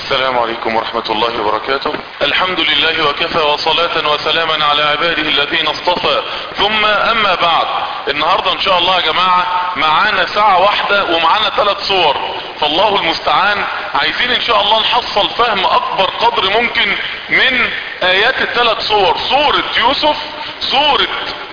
السلام عليكم ورحمة الله وبركاته. الحمد لله وكفى وصلاة وسلاما على عباده الذين اصطفى، ثم اما بعد. النهاردة ان شاء الله يا جماعة معانا ساعة واحدة ومعانا 3 صور، فالله المستعان. عايزين ان شاء الله نحصل فهم اكبر قدر ممكن من ايات ال3 صور، سورة يوسف، سورة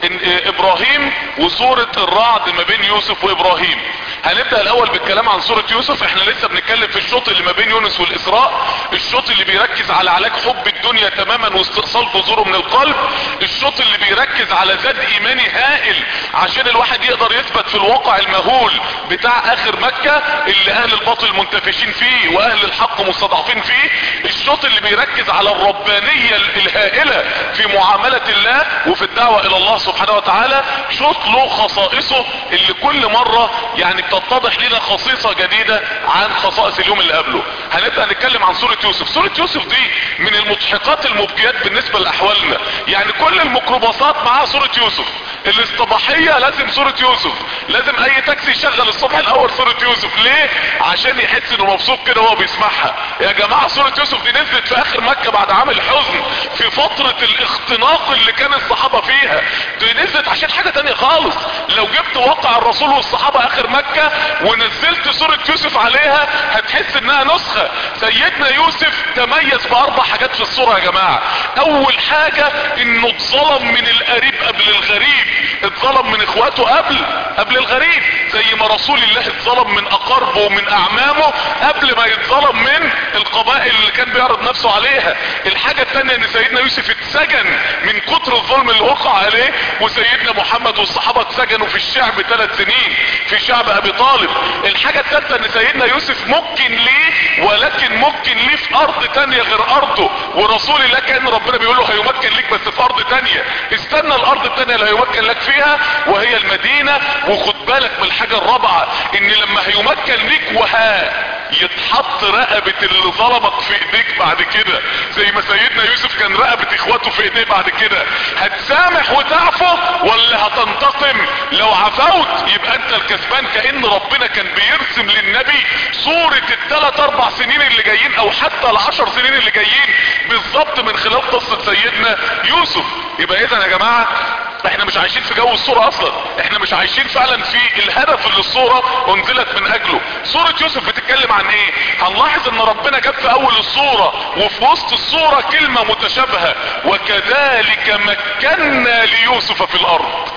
ابراهيم، وسورة الرعد ما بين يوسف وابراهيم. هنبدأ الاول بالكلام عن سورة يوسف. احنا لسه بنتكلم في الشوط اللي ما بين يونس والاسراء، الشوط اللي بيركز على علاج حب الدنيا تماما واستئصال جذوره من القلب، الشوط اللي بيركز على زاد ايماني هائل عشان الواحد يقدر يثبت في الواقع المهول بتاع اخر مكة اللي اهل الباطل منتفشين فيه واهل الحق مستضعفين فيه، الشوط اللي بيركز على الربانية الهائلة في معاملة الله وفي الدعوة الى الله سبحانه وتعالى، شوط له خصائصه اللي كل مرة يعني بتتضح لنا خصيصة جديدة عن خصائص اليوم اللي قبله. هنبدأ نتكلم عن سورة يوسف. سورة يوسف دي من المضحكات المبكيات بالنسبة لأحوالنا، يعني كل الميكروباصات معاها سورة يوسف، الاصطباحية لازم سورة يوسف، لازم اي تاكسي يشغل الصبح الاول سورة يوسف. ليه؟ عشان يحس انه مبسوط كده وهو بيسمعها. يا جماعة سورة يوسف دي نزلت في اخر مكة بعد عام الحزن، في فترة الاختناق اللي كان الصحابة فيها، دي نزلت عشان حاجة تانية خالص. لو جبت واقع الرسول والصحابة اخر مكة ونزلت سورة يوسف عليها هتحس انها نسخة. سيدنا يوسف تميز ب4 حاجات في الصورة يا جماعة. اول حاجة انه اتظلم من القريب قبل الغريب، اتظلم من اخواته قبل الغريب، زي ما رسول الله اتظلم من اقاربه ومن اعمامه قبل ما يتظلم من القبائل اللي كان بيعرض نفسه عليها. الحاجة التانية ان سيدنا يوسف اتسجن من كتر الظلم اللي وقع عليه، وسيدنا محمد والصحابة اتسجنوا في الشعب 3 سنين في شعب ابي طالب. الحاجة التالتة ان سيدنا يوسف ممكن ليه، ولكن ممكن ليه في ارض تانية غير ارضه، ورسول الله كان ربنا بيقول له هيمكن ليك بس في ارض تانية، استنى الارض التانية اللي هيمكن لك فيها وهي المدينة. وخد بالك من الحاجة الرابعة، ان لما هيمكن ليك يتحط رقبة اللي ظلمك في ايديك بعد كده، زي ما سيدنا يوسف كان رقبة اخواته في ايديه بعد كده. هتسامح وتعفو ولا هتنتقم؟ لو عفوت يبقى انت الكسبان. كأن ربنا كان بيرسم للنبي صورة ال3-4 سنين اللي جايين، او حتى ال10 سنين اللي جايين بالظبط من خلال قصة سيدنا يوسف. يبقى اذا يا جماعة احنا مش عايشين في جو الصورة اصلا، احنا مش عايشين فعلا في الهدف اللي الصورة انزلت من اجله. صورة يوسف بتتكلم عن ايه؟ هنلاحظ ان ربنا جاب في اول الصورة وفي وسط الصورة كلمة متشابهة، وكذلك مكنا ليوسف في الارض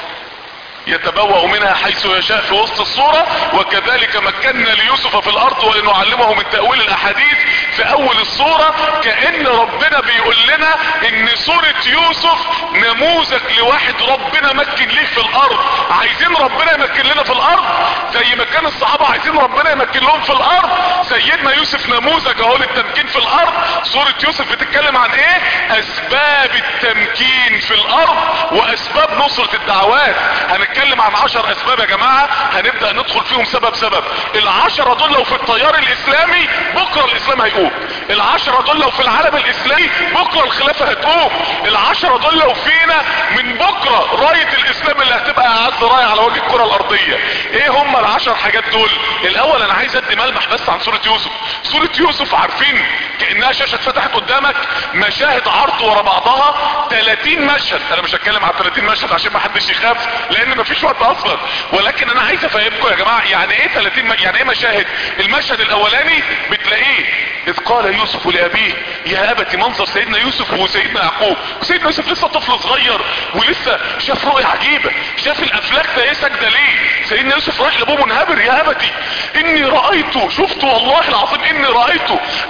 يتبوأ منها حيث يشاء في وسط الصورة، وكذلك مكنا ليوسف في الارض ولنعلمه من تأويل الاحاديث في اول الصورة. كأن ربنا بيقول لنا ان سورة يوسف نموذج لواحد ربنا مكن ليه في الارض. عايزين ربنا يمكن لنا في الارض زي ما كان الصحابة عايزين ربنا يمكن لهم في الارض. سيدنا يوسف نموذج اهو للتمكين في الارض. سورة يوسف بتتكلم عن ايه؟ اسباب التمكين في الارض واسباب نصرة الدعوات. هنتكلم عن 10 اسباب يا جماعة، هنبدأ ندخل فيهم سبب سبب. ال10 دول لو في التيار الاسلامي بكرة الاسلام هيقوم، ال10 دول لو في العالم الاسلامي بكرة الخلافة هتقوم، ال10 دول لو فينا من بكرة راية الاسلام اللي هتبقى اعز راية على وجه الكرة الارضية. ايه هم ال10 حاجات دول؟ الاول انا عايز ادي ملمح بس عن سورة يوسف. سورة يوسف عارفين كأنها شاشة اتفتحت قدامك، مشاهد عرض ورا بعضها 30 مشهد. انا مش هتكلم عن 30 مشهد عشان ما حدش يخاف لان مفيش وقت اصلا، ولكن انا عايز افهمكم يا جماعة يعني ايه 30 يعني ايه مشاهد. المشهد الاولاني بتلاقيه اذ قال يوسف لابيه يا ابت، منظر سيدنا يوسف وسيدنا يعقوب، وسيدنا يوسف لسه طفل صغير ولسه شاف رؤية عجيبة، شاف الافلاك ده ايه سجدة ليه. سيدنا يوسف رايح لابوه منهبر، يا ابتي اني رأيت، شفت والله العظيم اني رأيت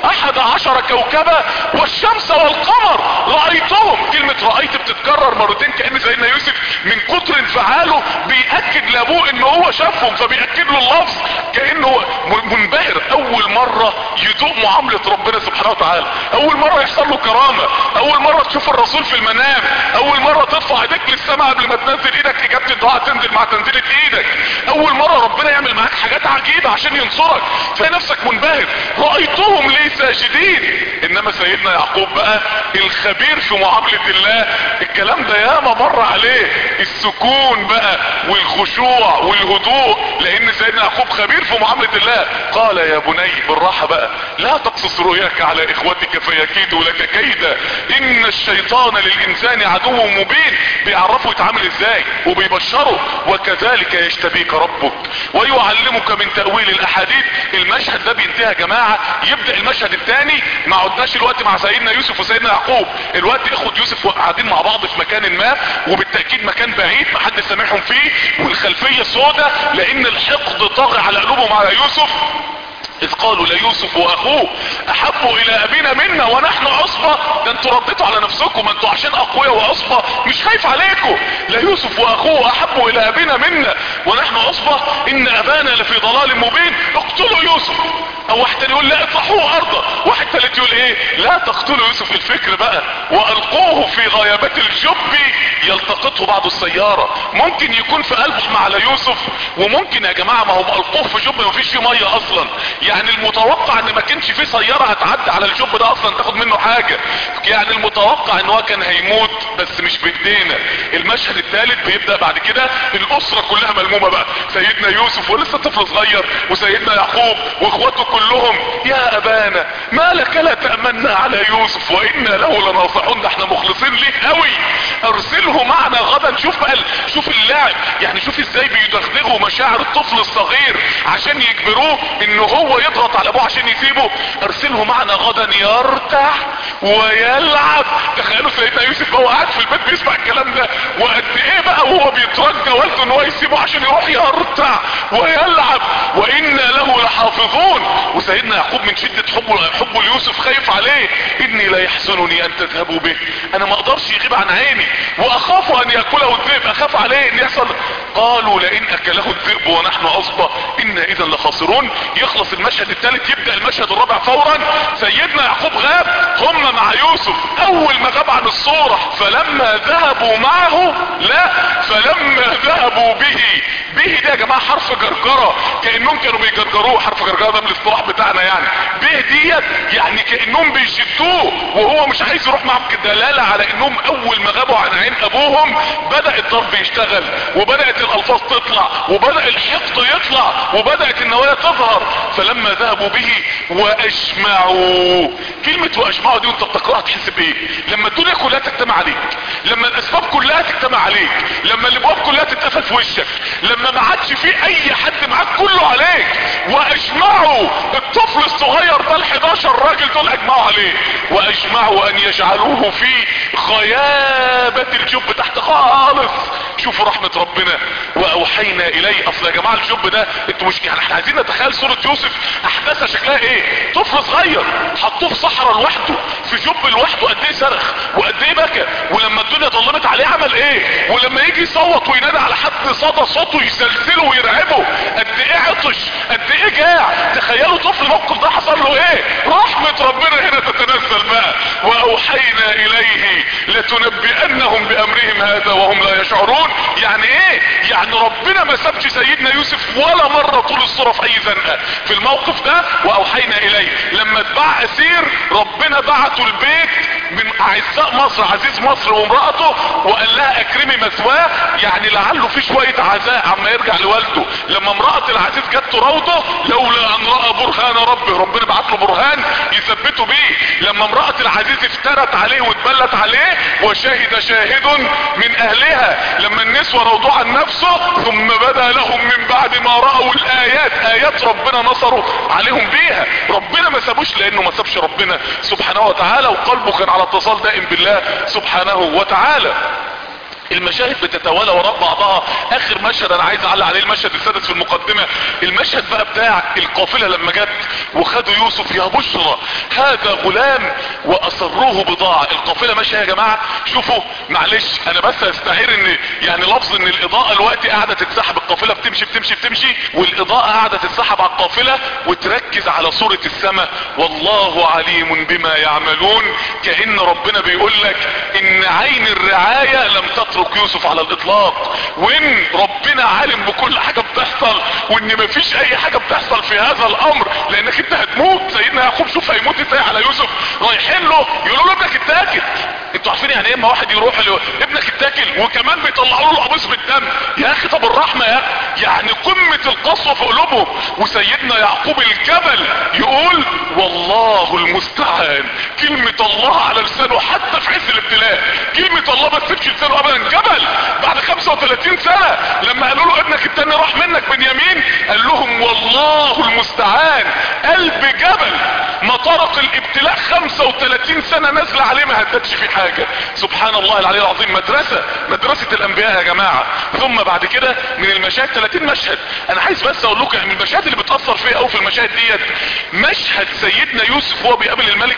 11 كوكبا والشمس والقمر رأيتهم. كلمة رأيت بتتكرر مرتين، كأن سيدنا يوسف من كتر انفعاله بيأكد لابوه ان هو شافهم، فبيأكد له اللفظ كأنه منبهر. اول مرة يدوق معاملة ربنا سبحانه وتعالى، اول مرة يحصل له كرامة، اول مرة تشوف الرسول في المنام، اول مرة ترفع ايدك للسماء قبل ما تنزل ايدك اجابة الدعاء تنزل مع تنزيلة ايدك، اول مرة ربنا يعمل معاك حاجات عجيبة عشان ينصرك، تلاقي نفسك منبهر. رأيتهم لي ساجدين. انما سيدنا يعقوب بقى الخبير في معاملة الله، الكلام ده ياما مر عليه، السكون بقى والخشوع والهدوء، لان سيدنا يعقوب خبير في معاملة الله. قال يا بني، بالراحة بقى، لا تقصص رؤياك على اخوتك فيكيدوا لك كيدا ان الشيطان للانسان عدو مبين. بيعرفوا يتعامل ازاي وبيبشروا. وكذلك يجتبيك ربك ويعلمك من تأويل الاحاديث. المشهد ده بينتهي يا جماعة، يبدأ المشهد الثاني. ما عدناش الوقت مع سيدنا يوسف وسيدنا يعقوب، الوقت اخوة يوسف قاعدين مع بعض في مكان ما، وبالتأكيد مكان بعيد محدش سامعهم فيه، والخلفية سودة لان الحقد طاغي على قلوبهم على يوسف. اذ قالوا ليوسف واخوه احب الى ابينا منا ونحن عصبة. ده انتوا رديتوا على نفسكم، انتوا عشان اقوياء وعصبة مش خايف عليكم. ليوسف واخوه احب الى ابينا منا ونحن عصبة ان ابانا لفي ضلال مبين. اقتلوا يوسف. او واحد تاني يقول لا اطرحوه ارضا، واحد تالت يقول ايه لا تقتلوا يوسف. الفكر بقى والقوه في غيابات الجب يلتقطه بعض السيارة. ممكن يكون في قلبهم على يوسف، وممكن يا جماعة ما هم القوه في جب ما فيش فيه مية اصلا، يعني المتوقع ان ما كانش فيه سيارة هتعدي على الجب ده اصلا تاخد منه حاجة، يعني المتوقع ان هو كان هيموت بس مش بايدينا. المشهد الثالث بيبدأ بعد كده الاسرة كلها ملمومة بقى، سيدنا يوسف ولسه طفل صغير وسيدنا يعقوب واخواته كلهم. يا ابانا ما لك لا تأمنا على يوسف وانا له لناصحون. ده احنا مخلصين ليه قوي، ارسله معنا غدا. شوف بقى شوف اللعب، يعني شوف ازاي بيدغدغوا مشاعر الطفل الصغير عشان يجبروه ان هو يضغط على ابوه عشان يسيبه. ارسله معنا غدا يرتاح ويلعب. تخيلوا سيدنا يوسف هو قاعد في البيت بيسمع الكلام ده، وقد ايه بقى وهو بيترجى والده ان هو يسيبه عشان يروح يرتاح ويلعب. وانا له لحافظون. وسيدنا يعقوب من شدة حبه ليوسف خايف عليه. اني لا يحزنني ان تذهبوا به، انا ما اقدرش يغيب عن عيني، واخاف ان ياكله الذئب، اخاف عليه ان يحصل. قالوا لئن اكله الذئب ونحن عصبة انا اذا لخاسرون. يخلص المشهد الثالث يبدأ المشهد الرابع فورا. سيدنا يعقوب غاب، هم مع يوسف. اول ما غاب عن الصورة فلما ذهبوا معه، لا فلما ذهبوا به. به ده يا جماعة حرف جرجرة، كأنهم كانوا بيجرجروه. حرف جرجرة ده من الاصطلاح بتاعنا يعني. به ديت يعني كأنهم بيشدوه وهو مش عايز يروح معهم، كدلالة على انهم اول ما غابوا عن عين ابوهم بدأ الضرب يشتغل، وبدأت الالفاظ تطلع، وبدأ الحقد يطلع، وبدأت النوايا تظهر. فلما ذهبوا به واجمعوا. كلمة واجمعوا دي وانت بتقراها تحس بايه؟ لما الدنيا كلها تجتمع عليك، لما الاسباب كلها تجتمع عليك، لما الابواب كلها تتقفل في وشك، لما ما عادش في اي حد معاك كله عليك. واجمعوا الطفل الصغير ده ال11 راجل دول اجمعوا عليه. واجمعوا ان يجعلوه في غيابة الجب تحت خالص. شوفوا رحمة ربنا. واوحينا اليه. اصل يا جماعة الجب ده انتوا مش يعني احنا عايزين نتخيل صورة يوسف احداثها شكلها ايه. طفل صغير حطوه في صحراء لوحده، في جب لوحده، قد ايه صرخ وقد ايه بكى، ولما الدنيا ظلمت عليه عمل ايه، ولما يجي يصوت وينادي على حد صدى صوته يسلسله ويرعبه، قد ايه عطش، قد ايه جاع. تخيلوا طفل الموقف ده حصل له ايه. رحمة ربنا هنا تتنزل بقى. واوحينا اليه لتنبئنهم بامرهم هذا وهم لا يشعرون. يعني ايه؟ يعني ربنا ما سابش سيدنا يوسف ولا مرة طول الصورة في اي زنقة في الموقف ده. واوحينا اليه لما اتباع اسير ربنا بعته البيت من اعزاء مصر، عزيز مصر وامرأته، وقال لها اكرمي مثواه، يعني لعله في شوية عزاء عما يرجع لوالده. لما امرأة العزيز جت تراوده لولا ان رأى برهان ربه، ربنا بعت له برهان يثبته بيه. لما امرأة العزيز افترت عليه واتبلت عليه وشهد شاهد من اهلها، لما النسوة روضوه عن نفسه ثم بدا لهم من بعد ما رأوا الايات، ايات ربنا نصروا عليهم بيها. ربنا ما سابوش لانه ما سابش ربنا سبحانه وتعالى، وقلبه كان على اتصال دائم بالله سبحانه وتعالى. المشاهد بتتوالى وراء بعضها. اخر مشهد انا عايز اعلق عليه المشهد السادس في المقدمة، المشهد بقى بتاع القافلة لما جت وخدوا يوسف. يا بشرى هذا غلام واسروه بضاعة. القافلة ماشية يا جماعة. شوفوا معلش انا بس استعير ان يعني لفظ ان الاضاءة الوقت قاعدة تتسحب، القافلة بتمشي بتمشي بتمشي والاضاءة قاعدة تتسحب على القافلة وتركز على صورة السماء. والله عليم بما يعملون. كأن ربنا بيقول لك ان عين الرعاية لم تترك تترك يوسف على الاطلاق، وان ربنا عالم بكل حاجة بتحصل، وان مفيش اي حاجة بتحصل في هذا الامر، لانك انت هتموت. سيدنا يعقوب شوف هيموت ازاي على يوسف، رايحين له يقولوا له ابنك اتاكل. انتوا عارفين يعني ايه اما واحد يروح له ابنك اتاكل وكمان بيطلعوا له قميص بالدم؟ يا اخي طب الرحمة يا اخي، يعني قمة القسوة في قلوبهم. وسيدنا يعقوب الجبل يقول والله المستعان، كلمة الله على لسانه حتى في عز الابتلاء، كلمة الله ما تسيبش لسانه ابدا. جبل بعد 35 سنة لما قالوا له ابنك التاني راح منك بنيامين، قال لهم والله المستعان. قلب جبل ما طرق الابتلاء 35 سنة نازلة عليه ما هدتش في حاجة. سبحان الله العلي العظيم. مدرسة الانبياء يا جماعة. ثم بعد كده من المشاهد 30 مشهد، انا عايز بس اقول لكم من المشاهد اللي بتأثر فيها قوي في المشاهد ديت، مشهد سيدنا يوسف وهو بيقابل الملك،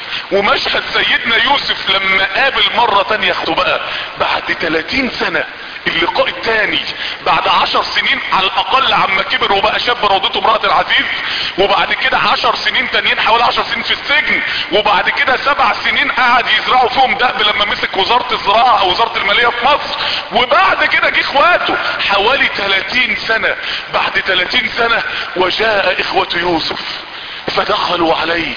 ومشهد سيدنا يوسف لما قابل مرة تانية اخته بقى بعد 30 سنة، اللقاء التاني بعد 10 سنين على الاقل عما كبر وبقى شاب روضته امرأة العزيز، وبعد كده 10 سنين تانيين حوالي 10 سنين في السجن، وبعد كده 7 سنين قعد يزرعوا فيهم دأب لما مسك وزارة الزراعة او وزارة المالية في مصر، وبعد كده جه اخواته حوالي 30 سنة. بعد 30 سنة وجاء اخوة يوسف فدخلوا عليه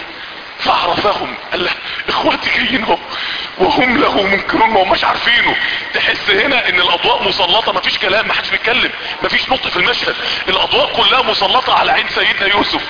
فعرفهم، قال له اخواتي جايين وهم له منكرون، ما هماش عارفينه. تحس هنا ان الاضواء مسلطة، مفيش كلام، محدش بيتكلم، مفيش نطق في المشهد، الاضواء كلها مسلطة على عين سيدنا يوسف.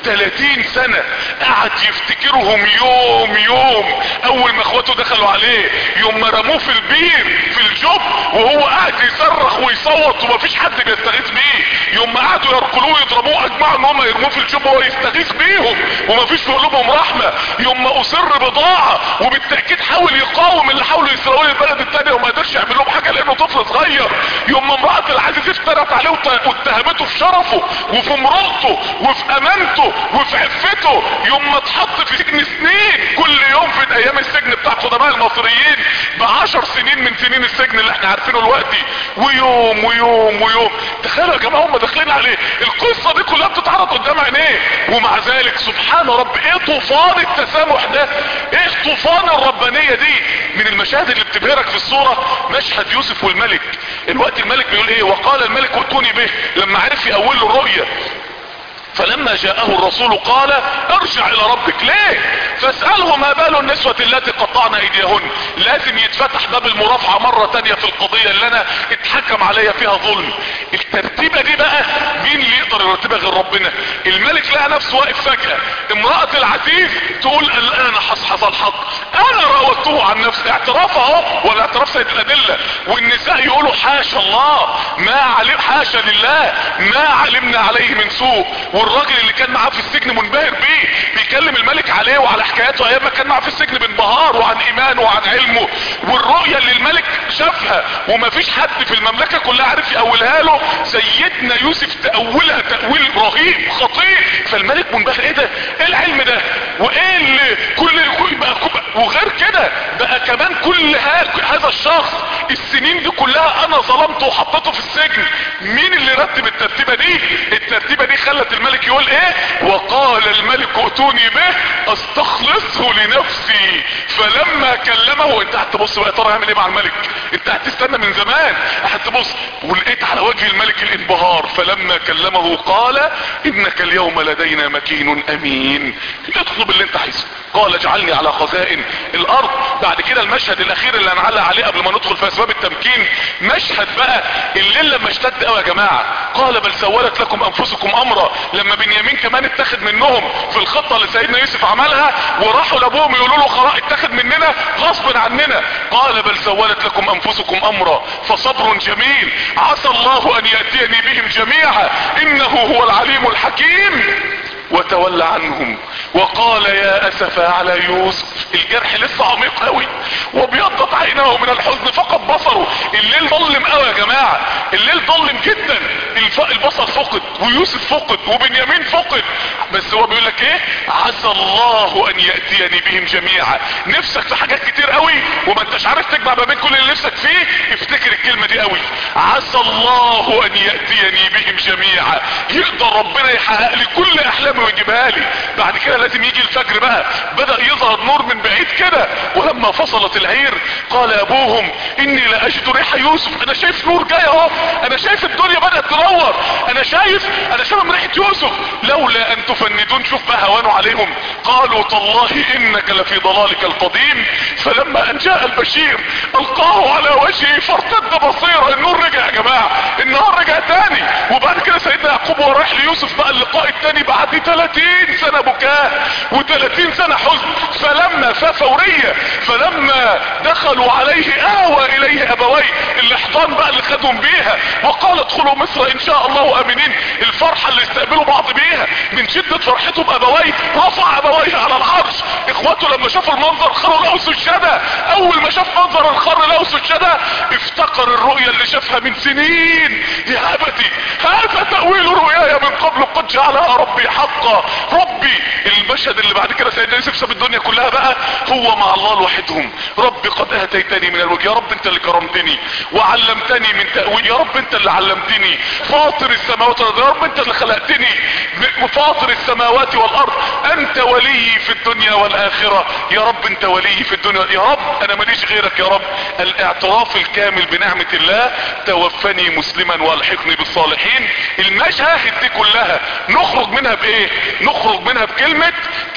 30 سنة قعد يفتكرهم يوم يوم. اول ما اخواته دخلوا عليه يوم ما رموه في البير في الجب وهو قاعد يصرخ ويصوت ومفيش حد بيستغيث بيه، يوم ما قعدوا يركلوه يضربوه اجمعوا ان هم يرموه في الجب وهو يستغيث بيهم ومفيش في قلوبهم رحمة، يوم ما اصر بضاعة وبالتأكيد حاول يقاوم اللي حاولوا يسرقوا البلد التانية وما قدرش يعمل لهم حاجة لانه طفل صغير، يوم ما امرأة العزيز افترت عليه واتهمته في شرفه وفي امرأته وفي امانته وفي عفته، يوم ما اتحط في سجن سنين، كل يوم في ايام السجن بتاع قدماء المصريين ب10 سنين من سنين السجن اللي احنا عارفينه دلوقتي، ويوم ويوم ويوم. تخيلوا يا جماعة هم داخلين عليه، القصة دي كلها بتتعرض قدام عينيه، ومع ذلك سبحان رب ايه طوفان التسامح ده، ايه طوفان الربانية دي. من المشاهد اللي بتبهرك في الصورة مشهد يوسف والملك. الوقت الملك بيقول ايه؟ وقال الملك ائتوني به، لما عرف يأول له الرؤية. فلما جاءه الرسول قال ارجع الى ربك. ليه؟ فاسأله ما بال النسوة التي قطعن ايديهن. لازم يتفتح باب المرافعة مرة تانية في القضية اللي انا اتحكم عليا فيها ظلم. الترتيبة دي بقى مين اللي يقدر يرتبها غير ربنا؟ الملك لقى نفسه واقف فجأة، امرأة العزيز تقول الان حصحص الحق، انا راودته عن نفسي. اعتراف اهو، ولا اعتراف سيد الادلة. والنساء يقولوا حاشا الله، ما علم، حاشا لله ما علمنا عليه من سوء. والراجل اللي كان معاه في السجن منبهر بيه، بيكلم الملك عليه وعلى حكاياته ايام ما كان معاه في السجن بانبهار وعن ايمانه وعن علمه. والرؤية اللي الملك شافها ومفيش حد في المملكة كلها عارف يأولها له، سيدنا يوسف تأولها تأويل رهيب خطير. فالملك منبهر، ايه ده؟ ايه العلم ده؟ وايه اللي كل بقى وغير كده بقى كمان كل هذا الشخص السنين دي كلها انا ظلمته وحطيته في السجن. مين اللي رتب الترتيبة دي؟ الترتيبة دي خلت الملك يقول ايه؟ وقال الملك ائتوني به استخلصه لنفسي. فلما كلمه، انت هتبص بقى ترى هيعمل ايه مع الملك، انت هتستنى من زمان، هتبص ولقيت على وجه الملك الانبهار. فلما كلمه قال انك اليوم لدينا مكين امين، اطلب اللي انت عايزه. قال اجعلني على خزائن الارض. بعد كده المشهد الاخير اللي هنعلق عليه قبل ما ندخل في اسباب التمكين، مشهد بقى الليل لما اشتد قوي يا جماعة. قال بل سولت لكم انفسكم امرا، لما بنيامين كمان اتخذ منهم في الخطة اللي سيدنا يوسف عملها، وراحوا لابوهم يقولوا له خلاص اتخذ مننا غصب عننا. قال بل سولت لكم انفسكم امرا فصبر جميل عسى الله ان يأتيني بهم جميعا انه هو العليم الحكيم. وتولى عنهم وقال يا اسفا على يوسف. الجرح لسه عميق قوي، وبيضت عيناه من الحزن فقد بصره. الليل ظلم قوي يا جماعة، الليل ظلم جدا. البصر فقد، ويوسف فقد، وبنيامين فقد. بس هو بيقول لك ايه؟ عسى الله ان يأتيني بهم جميعا. نفسك في حاجات كتير قوي وما انتش عارف تجمع ما بين كل اللي نفسك فيه، افتكر الكلمة دي قوي، عسى الله ان يأتيني بهم جميعا. يقدر ربنا يحقق لي كل احلامي ويجيبها لي. بعد كده لازم يجي الفجر بقى، بدأ يظهر نور من بعيد كده. ولما فصلت العير قال ابوهم اني لاجد ريح يوسف، انا شايف نور جاي اهو، انا شايف الدنيا بدأت تنور، انا شايف من ريحة يوسف، لولا ان تفندون. شوف بقى هوانوا عليهم. قالوا تالله انك لفي ضلالك القديم. فلما ان جاء البشير القاه على وجهه فارتد بصيره. النور رجع يا جماعة، النهار رجع تاني. وبعد كده سيدنا يعقوب هو رايح ليوسف بقى اللقاء التاني بعد 30 سنة بكاء و30 سنة حزن. فلما فورية، فلما دخلوا عليه اوى اليه ابويه، الاحضان بقى اللي خدهم بيها، وقال ادخلوا مصر ان شاء الله امنين. الفرحة اللي استقبلوا بعض بيها من شدة فرحتهم ابويه، رفع ابويه على العرش. اخواته لما شافوا المنظر خروا له سجدة. اول ما شاف منظر الخر له سجدة افتكر الرؤيا اللي شافها من سنين. يا ابتي هذا تأويل رؤياي من قبل قد جعلها ربي حقا. ربي المشهد اللي بعد كده سيدنا يوسف ساب الدنيا كلها بقى هو مع الله لوحدهم. ربي قد اتيتني من الوجه، يا رب انت اللي كرمتني وعلمتني من تأويل، يا رب انت اللي علمتني. فاطر السماوات والارض، يا رب انت اللي خلقتني. فاطر السماوات والارض انت ولي في الدنيا والاخرة، يا رب انت ولي في الدنيا، يا رب انا ماليش غيرك يا رب. الاعتراف الكامل بنعمة الله. توفني مسلما والحقني بالصالحين. المشاهد دي كلها نخرج منها بايه؟ نخرج منها بكلمة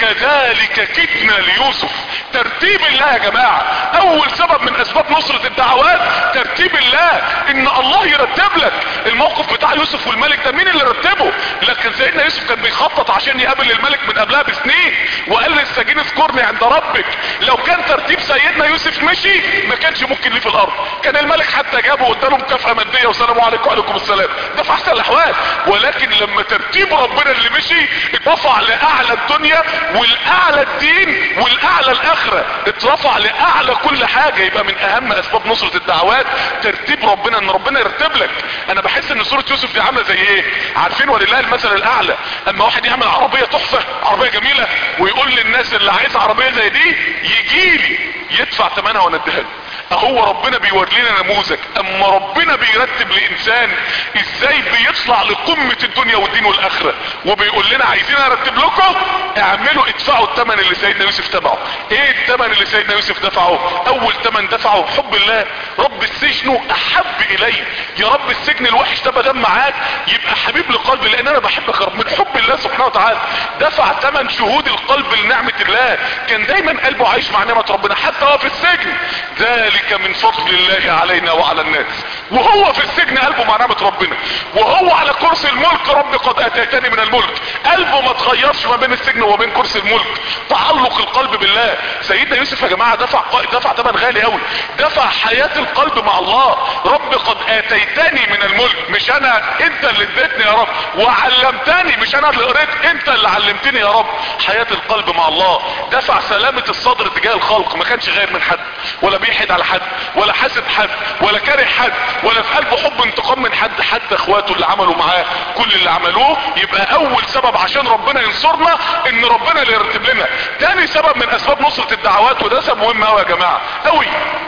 كذلك كدنا ليوسف. ترتيب الله يا جماعة. اول سبب من اسباب نصرة الدعوات ترتيب الله، ان الله يرتب لك. الموقف بتاع يوسف والملك ده مين اللي رتبه؟ لكن سيدنا يوسف كان بيخطط عشان يقابل الملك من قبلها بسنين، وقال للسجين اذكرني عند ربك. لو كان ترتيب سيدنا يوسف مشي ما كانش ممكن ليه في الارض، كان الملك حتى جابه واداله مكافأة مادية والسلام عليكم وعليكم السلام، ده في احسن الاحوال. ولكن لما ترتيب ربنا اللي مشي اترفع لاعلى الدنيا والاعلى الدين والاعلى الاخرة، اترفع لاعلى كل حاجة. يبقى من اهم اسباب نصرة الدعوات ترتيب ربنا، ان ربنا يرتب لك. انا بحس ان سورة يوسف دي عاملة زي ايه؟ عارفين ولله المثل الاعلى، اما واحد يعمل عربية تحفة، عربية جميلة، ويقول للناس اللي عايز عربية زي دي يجيلي يدفع ثمنها ونديها له. اهو ربنا بيورينا نموذج، اما ربنا بيرتب لانسان ازاي بيطلع لقمة الدنيا والدين والاخرة، وبيقول لنا عايزين ارتب لكم، اعملوا ادفعوا الثمن اللي سيدنا يوسف تبعه. ايه الثمن اللي سيدنا يوسف دفعه؟ اول ثمن دفعه حب الله. رب السجن احب الي، يا رب السجن الوحش ده بدل معاك يبقى حبيب لقلبي، لان انا بحبك يا رب، من حب الله سبحانه وتعالى. دفع ثمن شهود القلب لنعمة الله، كان دايما قلبه عايش مع نعمة ربنا حتى هو في السجن. ذلك من فضل الله علينا وعلى الناس. وهو في السجن قلبه مع نعمة ربنا، وهو على كرسي الملك رب قد اتيتني من الملك، قلبه ما تغيرش ما بين السجن وما بين كرسي الملك، تعلق القلب بالله. سيدنا يوسف يا جماعة دفع ثمن غالي قوي، دفع حياة القلب مع الله. رب قد اتيتني من الملك، مش انا، انت اللي اديتني يا رب، وعلمتني، مش انا اللي قريت، انت اللي علمتني يا رب. حياة القلب مع الله. دفع سلامة الصدر تجاه الخلق، ما كانش غير من حد، ولا بيحد على حد، ولا حاسد حد، ولا كاره حد، ولا في قلبه حب انتقام من حد، حتى اخواته اللي عملوا معاه كل اللي عملوه. يبقى اول سبب عشان ربنا ينصرنا ان ربنا اللي يرتب لنا. تاني سبب من اسباب نصرة الدعوات، وده سبب مهم قوي يا جماعة قوي،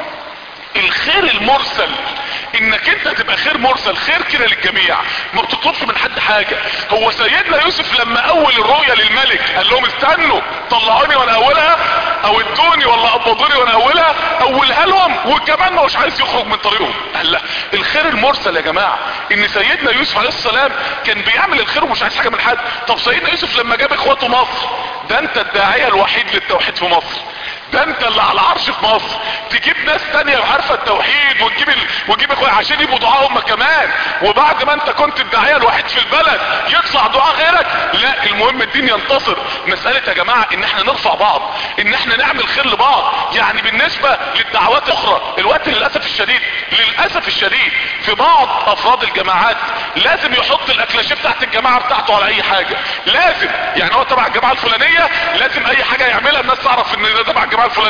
الخير المرسل. انك انت تبقى خير مرسل، خير كده للجميع، ما بتطلبش من حد حاجة. هو سيدنا يوسف لما اول الرؤية للملك قال لهم استنوا طلعوني وانا اولها، او ادوني ولا قبضوني وانا اولها، اولها لهم، وكمان ما هوش عايز يخرج من طريقهم. قال لا، الخير المرسل يا جماعة ان سيدنا يوسف عليه السلام كان بيعمل الخير ومش عايز حاجة من حد. طب سيدنا يوسف لما جاب اخواته مصر، ده انت الداعية الوحيد للتوحيد في مصر، ده انت اللي على العرش في مصر، تجيب ناس تانية عارفة التوحيد وتجيب اخوة عشان يبقوا دعاء هم كمان. وبعد ما انت كنت الداعية الوحيد في البلد يطلع دعاء غيرك؟ لا، المهم الدين ينتصر. مسألة يا جماعة ان احنا نرفع بعض، ان احنا نعمل خير لبعض. يعني بالنسبة للدعوات الاخرى الوقت للأسف الشديد في بعض افراد الجماعات لازم يحط الاكلاشيه بتاعت الجماعة بتاعته على اي حاجة، لازم يعني هو تبع الجماعة الفلانية لازم اي حاجة يعملها الناس تعرف ان ده تبع الجماعة الفلانية،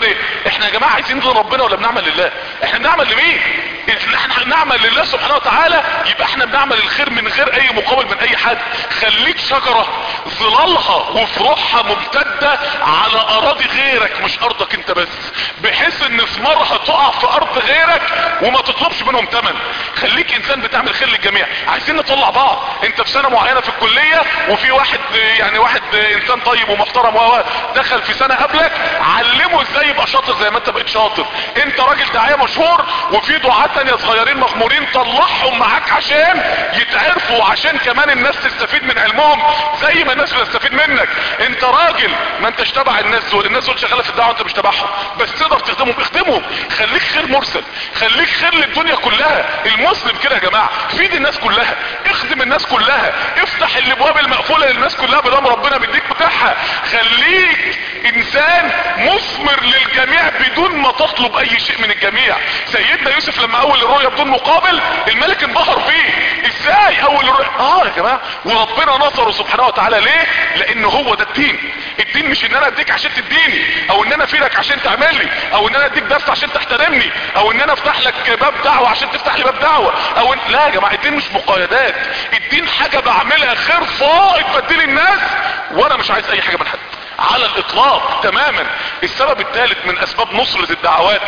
ايه؟ احنا يا جماعة عايزين نرضي ربنا ولا بنعمل لله؟ احنا بنعمل لمين؟ احنا بنعمل لله سبحانه وتعالى، يبقى احنا بنعمل الخير من غير اي مقابل من اي حد. خليك شجرة ظلالها وفروعها ممتدة على اراضي غيرك مش ارضك انت بس، بحيث ان ثمارها تقع في ارض غيرك وما تطلبش منهم تمن. خليك انسان بتعمل خير للجميع. عايزين نطلع بعض. انت في سنة معينة في الكلية وفي واحد واحد انسان طيب ومحترم دخل في سنة قبلك، علمه ازاي يبقى شاطر زي ما انت بقيت شاطر. انت راجل داعية مشهور وفي دعاة تانية صغيرين مغمورين، طلعهم معاك عشان يتعرفوا وعشان كمان الناس تستفيد من علمهم زي ما الناس بتستفيد منك. انت راجل ما انتش تبع الناس دول، الناس دول شغالة في الدعوة انت مش تبعهم، بس تقدر تخدمهم اخدمهم. خليك خير مرسل، خليك خير للدنيا كلها. المسلم كده يا جماعة، فيد الناس كلها، اخدم الناس كلها، افتح الابواب المقفولة للناس كلها بدام ربنا بيديك بتاعها. خليك انسان مثمر للجميع بدون ما تطلب اي شيء من الجميع. سيدنا يوسف لما اول الرؤيا بدون مقابل الملك انبهر فيه. ازاي اول الرؤيا؟ يا جماعة، وربنا نصره سبحانه وتعالى. ليه؟ لان هو ده الدين. الدين مش ان انا اديك عشان تديني، او ان انا افيدك عشان تعمل لي، او ان انا اديك درس عشان تحترمني، او ان انا افتح لك باب دعوة عشان تفتح لي باب دعوة، او لا يا جماعة، الدين مش مقايدات. الدين حاجة بعملها خير فائض بدي للناس وانا مش عايز اي حاجة من حد على الاطلاق تماما. السبب الثالث من اسباب نصرة الدعوات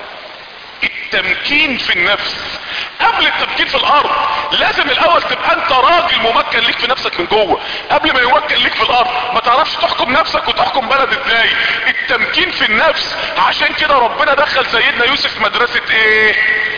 التمكين في النفس. قبل التمكين في الارض لازم الاول تبقى انت راجل ممكن ليك في نفسك من جوه، قبل ما يمكن ليك في الارض. ما تعرفش تحكم نفسك وتحكم بلد ازاي. التمكين في النفس. عشان كده ربنا دخل سيدنا يوسف مدرسة ايه؟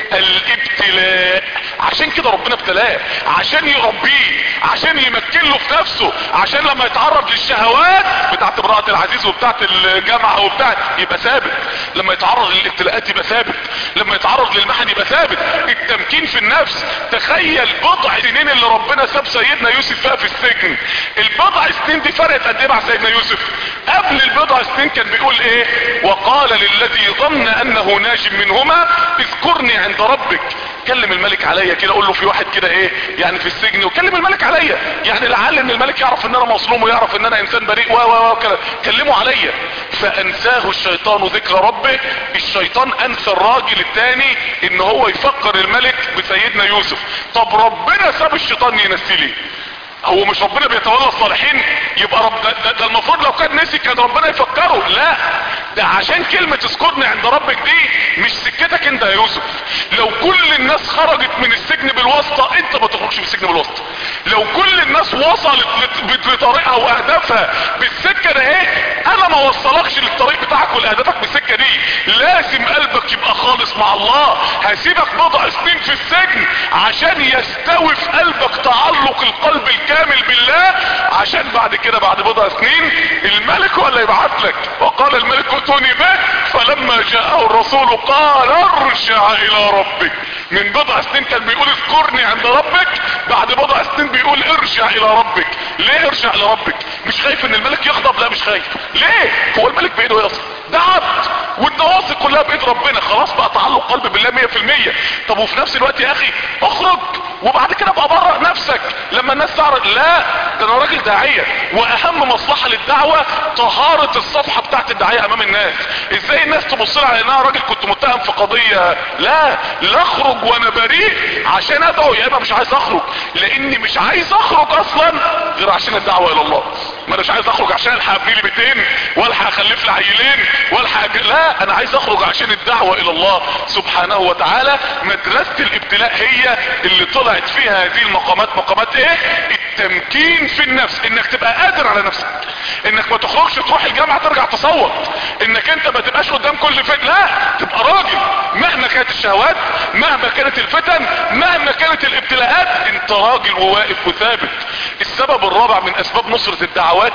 الابتلاء. عشان كده ربنا ابتلاه، عشان يربيه، عشان يمكن له في نفسه، عشان لما يتعرض للشهوات بتاعت امرأة العزيز وبتاعت الجامعة وبتاعت يبقى ثابت، لما يتعرض للابتلاءات يبقى ثابت، لما يتعرض للمحن يبقى ثابت. التمكين في النفس. تخيل بضع سنين اللي ربنا ساب سيدنا يوسف فيها في السجن. البضع سنين دي فرقت قد ايه مع سيدنا يوسف؟ قبل البضع سنين كان بيقول ايه؟ وقال للذي ظن انه ناج منهما اذكرني عند ربك. كلم الملك عليا كده، قول له في واحد كده ايه يعني في السجن، وكلم الملك عليا، يعني لعل ان الملك يعرف ان انا مظلوم ويعرف ان انا انسان بريء كده، كلمه عليا. فانساه الشيطان ذكر ربه. الشيطان انسى الراجل التاني ان هو يفكر الملك بسيدنا يوسف. طب ربنا ساب الشيطان ينسي ليه؟ هو مش ربنا بيتولى الصالحين؟ يبقى ده المفروض لو كان نسي كان ربنا يفكره. لا، ده عشان كلمة اذكرني عند ربك دي مش سكتك انت يا يوسف. لو كل الناس خرجت من السجن بالواسطة انت ما تخرجش من السجن بالواسطة. لو كل الناس وصلت لطريقها واهدافها بالسكة ده ايه، انا ما وصلكش للطريق بتاعك والاهدافك بالسكة دي. لازم قلبك يبقى خالص مع الله. هسيبك بضع سنين في السجن عشان يستوي في قلبك تعلق القلب الكامل بالله، عشان بعد كده بعد بضع سنين الملك هو اللي يبعت لك. وقال الملك ائتوني به فلما جاءه الرسول قال ارجع الى ربك. من بضع سنين كان بيقول اذكرني عند ربك، بعد بضع سنين بيقول ارجع الى ربك. ليه ارجع الى ربك؟ مش خايف ان الملك يغضب؟ لا مش خايف. ليه؟ هو الملك بايده ايه اصلا؟ ده عبد، والنواصي كلها بايد ربنا. خلاص بقى تعلق قلبي بالله 100%. طب وفي نفس الوقت يا اخي اخرج وبعد كده بقى برق نفسك لما الناس تعرض. لا، ده انا راجل داعية، واهم مصلحة للدعوة طهارة الصفحة بتاعت الداعية امام الناس. ازاي الناس تبص لي على ان انا راجل كنت متهم في قضية؟ لا اخرج وانا بريء عشان ادعو، يا اما مش عايز اخرج لاني مش عايز اخرج اصلا غير عشان الدعوة الى الله. ما اناش عايز اخرج عشان الحق ابني لي بيتين والحق اخلف لي عيلين والحق، لا، انا عايز اخرج عشان الدعوة الى الله سبحانه وتعالى. مدرسة الابتلاء هي اللي طلعت فيها هذه المقامات. مقامات ايه؟ التمكين في النفس. انك تبقى قادر على نفسك، انك ما تخرجش تروح الجامعة ترجع تصوت، انك انت ما تبقاش قدام كل فتن، لا، تبقى راجل مهما كانت الشهوات، مهما كانت الفتن، مهما كانت الابتلاءات، انت راجل وواقف وثابت. السبب الرابع من اسباب نصرة الدعوات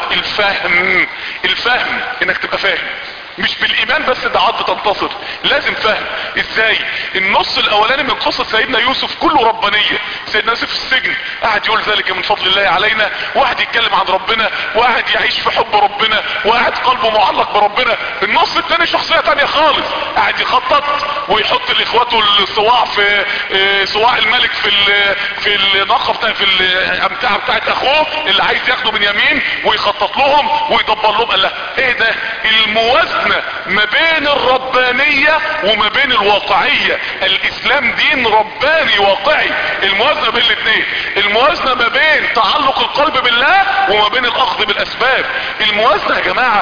الفهم. انك تبقى فاهم. مش بالايمان بس الدعوات بتنتصر، لازم فهم. ازاي؟ النص الاولاني من قصة سيدنا يوسف كله ربانية. سيدنا يوسف في السجن قاعد يقول ذلك من فضل الله علينا، وقاعد يتكلم عن ربنا، وقاعد يعيش في حب ربنا، وقاعد قلبه معلق بربنا. النص التاني شخصية تانية خالص، قاعد يخطط ويحط لاخواته الصواع في صواع الملك في الناقة في الامتعة بتاعت اخوه اللي عايز ياخده من يمين، ويخطط لهم ويدبر لهم. قال له ايه ده؟ الموازنة ما بين الربانية وما بين الواقعية. الاسلام دين رباني واقعي، الموازنة بين الاثنين، الموازنة ما بين تعلق القلب بالله وما بين الاخذ بالاسباب. الموازنة يا جماعة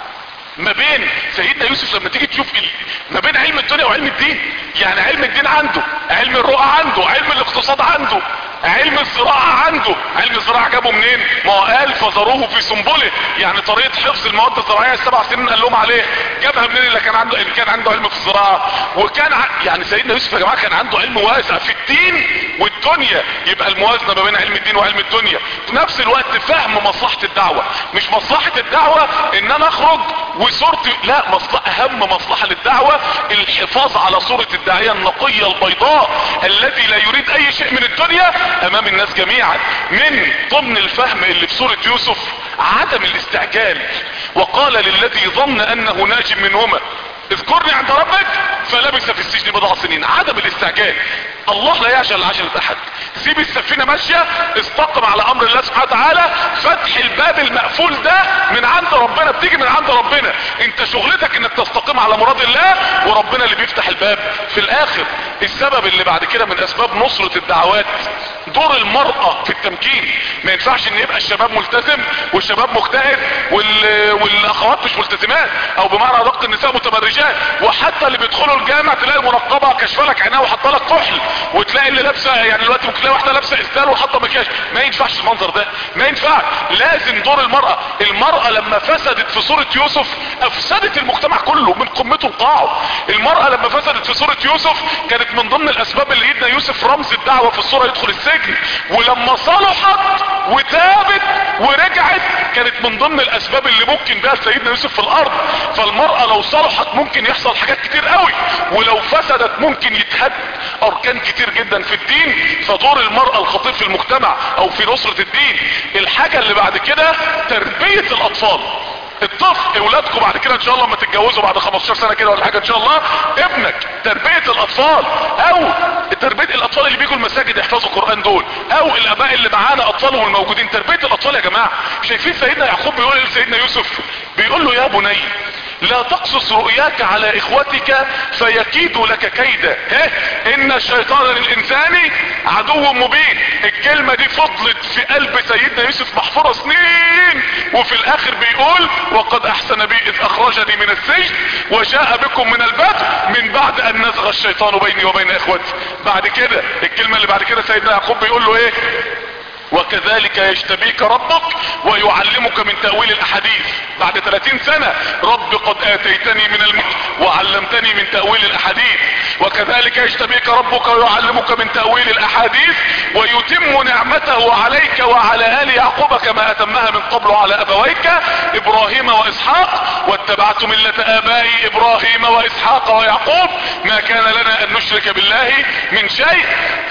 ما بين سيدنا يوسف لما تيجي تشوف ما بين علم الدنيا وعلم الدين. يعني علم الدين عنده، علم الرؤى عنده، علم الاقتصاد عنده، علم الزراعة عنده. علم الزراعة جابه منين؟ ما هو قال فذروه في سنبله، يعني طريقة حفظ المواد الزراعية ال7 سنين قال لهم عليه. جابها منين اللي كان عنده؟ اللي كان عنده علم في الزراعة. وكان يعني سيدنا يوسف يا جماعة كان عنده علم واسع في الدين والدنيا. يبقى الموازنة ما بين علم الدين وعلم الدنيا. في نفس الوقت فهم مصلحة الدعوة. مش مصلحة الدعوة ان انا اخرج وصورتي، لا، اهم مصلحة للدعوة الحفاظ على صورة الداعية النقية البيضاء الذي لا يريد اي شيء من الدنيا امام الناس جميعا. من ضمن الفهم اللي في سورة يوسف عدم الاستعجال. وقال للذي ظن انه ناج منهما اذكرني عند ربك فلبث في السجن بضع سنين. عدم الاستعجال. الله لا يعجل عجلة احد. سيب السفينة ماشية، استقم على امر الله سبحانه وتعالى. فتح الباب المقفول ده من عند ربنا، بتيجي من عند ربنا. انت شغلتك انك تستقيم على مراد الله، وربنا اللي بيفتح الباب في الاخر. السبب اللي بعد كده من اسباب نصرة الدعوات دور المرأة في التمكين. ما ينفعش ان يبقى الشباب ملتزم والشباب مجتهد والاخوات مش ملتزمات، او بمعنى ادق النساء متبرجات. وحتى اللي بيدخلوا الجامع تلاقي منقبة كشفه لك عينها وحاطه لك كحل، وتلاقي اللي لابسه يعني دلوقتي ممكن تلاقي واحده لابسه اسدال وحاطه مكياج. ما ينفعش المنظر ده، ما ينفعش. لازم دور المرأة. المرأة لما فسدت في سورة يوسف افسدت المجتمع كله من قمته لقاعه. المرأة لما فسدت في سورة يوسف كانت من ضمن الاسباب اللي يدنا يوسف رمز الدعوة في السورة يدخل السجن. ولما صلحت وتابت ورجعت كانت من ضمن الاسباب اللي ممكن بها سيدنا يوسف في الارض. فالمرأة لو صلحت ممكن يحصل حاجات كتير قوي، ولو فسدت ممكن يتهد اركان كتير جدا في الدين. فدور المرأة الخطير في المجتمع او في نصرة الدين. الحاجة اللي بعد كده تربية الاطفال. الطفل اولادكم بعد كده ان شاء الله لما تتجوزوا بعد 15 سنة كده ولا حاجة ان شاء الله، ابنك تربية الاطفال، او تربية الاطفال اللي بيجوا المساجد يحفظوا القرآن دول، او الاباء اللي معانا اطفالهم الموجودين. تربية الاطفال يا جماعة. شايفين سيدنا يعقوب بيقول لسيدنا يوسف، بيقول له يا بني لا تقصص رؤياك على اخوتك فيكيدوا لك كيدا. ان الشيطان للانسان عدو مبين. الكلمة دي فضلت في قلب سيدنا يوسف محفورة سنين، وفي الاخر بيقول وقد احسن بي اذ اخرجني من السجن وجاء بكم من البدو من بعد ان نزغ الشيطان بيني وبين اخوتي. بعد كده الكلمة اللي بعد كده سيدنا يعقوب بيقول له ايه؟ وكذلك يجتبيك ربك ويعلمك من تأويل الاحاديث. بعد 30 سنة رب قد اتيتني من الملك وعلمتني من تأويل الاحاديث. وكذلك يجتبيك ربك ويعلمك من تأويل الاحاديث ويتم نعمته عليك وعلى آل يعقوب كما اتمها من قبل على ابويك ابراهيم واسحاق واتبعت ملة ابائي ابراهيم واسحاق ويعقوب ما كان لنا ان نشرك بالله من شيء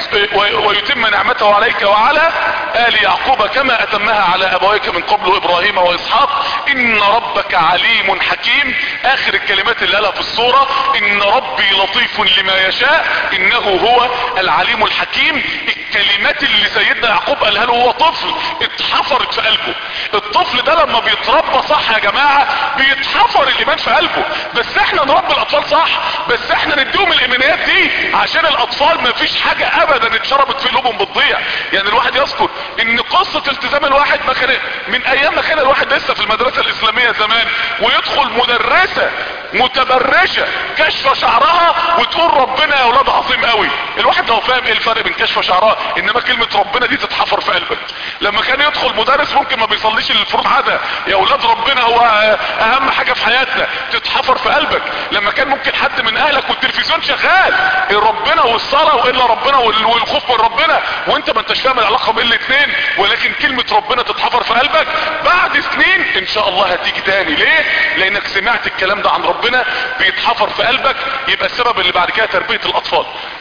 ويتم نعمته عليك وعلى آل يعقوب كما اتمها على ابويك من قبل ابراهيم واسحاق ان ربك عليم حكيم. اخر الكلمات اللي قالها في الصورة ان ربي لطيف لما يشاء انه هو العليم الحكيم. الكلمات اللي سيدنا يعقوب قالها له هو طفل اتحفرت في قلبه. الطفل ده لما بيتربى صح يا جماعة بيتحفر الايمان في قلبه. بس احنا نربي الاطفال صح، بس احنا نديهم الايمانيات دي عشان الاطفال ما فيش حاجة ابدا اتشربت في قلوبهم بتضيع. يعني الواحد يذكر ان قصة التزام الواحد ما كان من ايام ما كان الواحد لسه في المدرسة الاسلامية زمان ويدخل مدرسة متبرجة كشف شعرها وتقول ربنا يا اولاد عظيم قوي. الواحد لو فاهم ايه الفرق بين كشف شعرها، انما كلمة ربنا دي تتحفر في قلبك. لما كان يدخل مدرس ممكن ما بيصليش الفروض عادة يا اولاد ربنا هو اهم حاجة في حياتنا، تتحفر في قلبك. لما كان ممكن حد من اهلك والتلفزيون شغال ربنا والصلاة والا ربنا والخوف من ربنا وانت ما انتش فاهم العلاقة بين الاثنين، ولكن كلمة ربنا تتحفر في قلبك. بعد سنين ان شاء الله هتيجي تاني. ليه؟ لانك سمعت الكلام ده عن ربنا بيتحفر في قلبك. يبقى السبب اللي بعد كده تربية الاطفال. السبب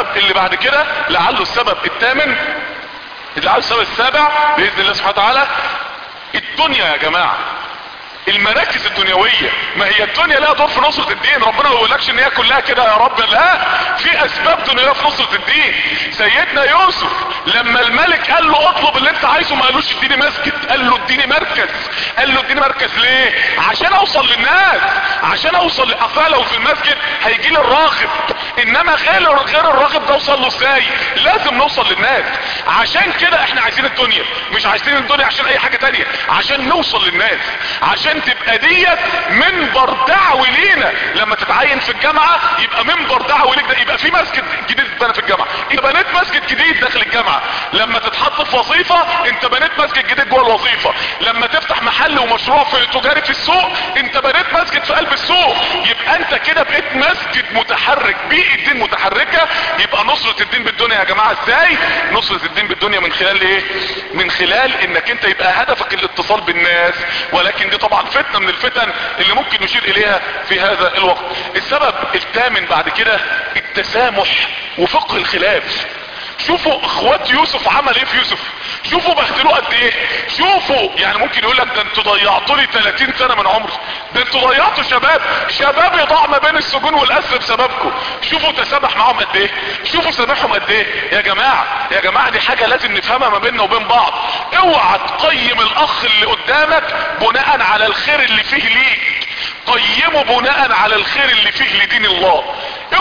اللي بعد كده لعله السبب الثامن، لعله السبب السابع باذن الله سبحانه وتعالى، الدنيا يا جماعه، المراكز الدنيوية. ما هي الدنيا لها دور في نصرة الدين، ربنا ما يقولكش ان هي كلها كده يا رب، لا، في اسباب دنيوية في نصرة الدين. سيدنا يوسف لما الملك قال له اطلب اللي انت عايزه، ما قالوش اديني مسجد، قال له اديني مركز. قال له اديني مركز ليه؟ عشان اوصل للناس، عشان اوصل لو في المسجد هيجي لي الراغب، انما غير الراغب ده اوصل له ازاي؟ لازم نوصل للناس. عشان كده احنا عايزين الدنيا، مش عايزين الدنيا عشان اي حاجة تانية، عشان نوصل للناس، عشان تبقى ديت منبر دعوي لينا. لما تتعين في الجامعة يبقى منبر دعوي ليك، ده يبقى في مسجد جديد اتبنى في الجامعة، يبقى بنيت مسجد جديد داخل الجامعة. لما تتحط في وظيفة انت بنيت مسجد جديد جوه الوظيفة. لما تفتح محل ومشروع في تجاري في السوق انت بنيت مسجد في قلب السوق. يبقى انت كده بقيت مسجد متحرك، بيئة دين متحركة. يبقى نصرة الدين بالدنيا يا جماعة ازاي؟ نصرة الدين بالدنيا من خلال ايه؟ من خلال انك انت يبقى هدفك الاتصال بالناس. ولكن دي طبعا فتنة من الفتن اللي ممكن نشير اليها في هذا الوقت. السبب الثامن بعد كده التسامح وفقه الخلاف. شوفوا اخوات يوسف عمل ايه في يوسف، شوفوا بهدلوه قد ايه. شوفوا يعني ممكن يقول لك ده انتوا ضيعتوا لي 30 سنة من عمري، ده انتوا ضيعتوا شباب يضاع ما بين السجون والاسر بسببكم. شوفوا تسامح معاهم قد ايه، شوفوا سامحهم قد ايه. يا جماعة دي حاجة لازم نفهمها ما بيننا وبين بعض. اوعى تقيم الاخ اللي قدامك بناء على الخير اللي فيه ليك، قيمه بناء على الخير اللي فيه لدين الله.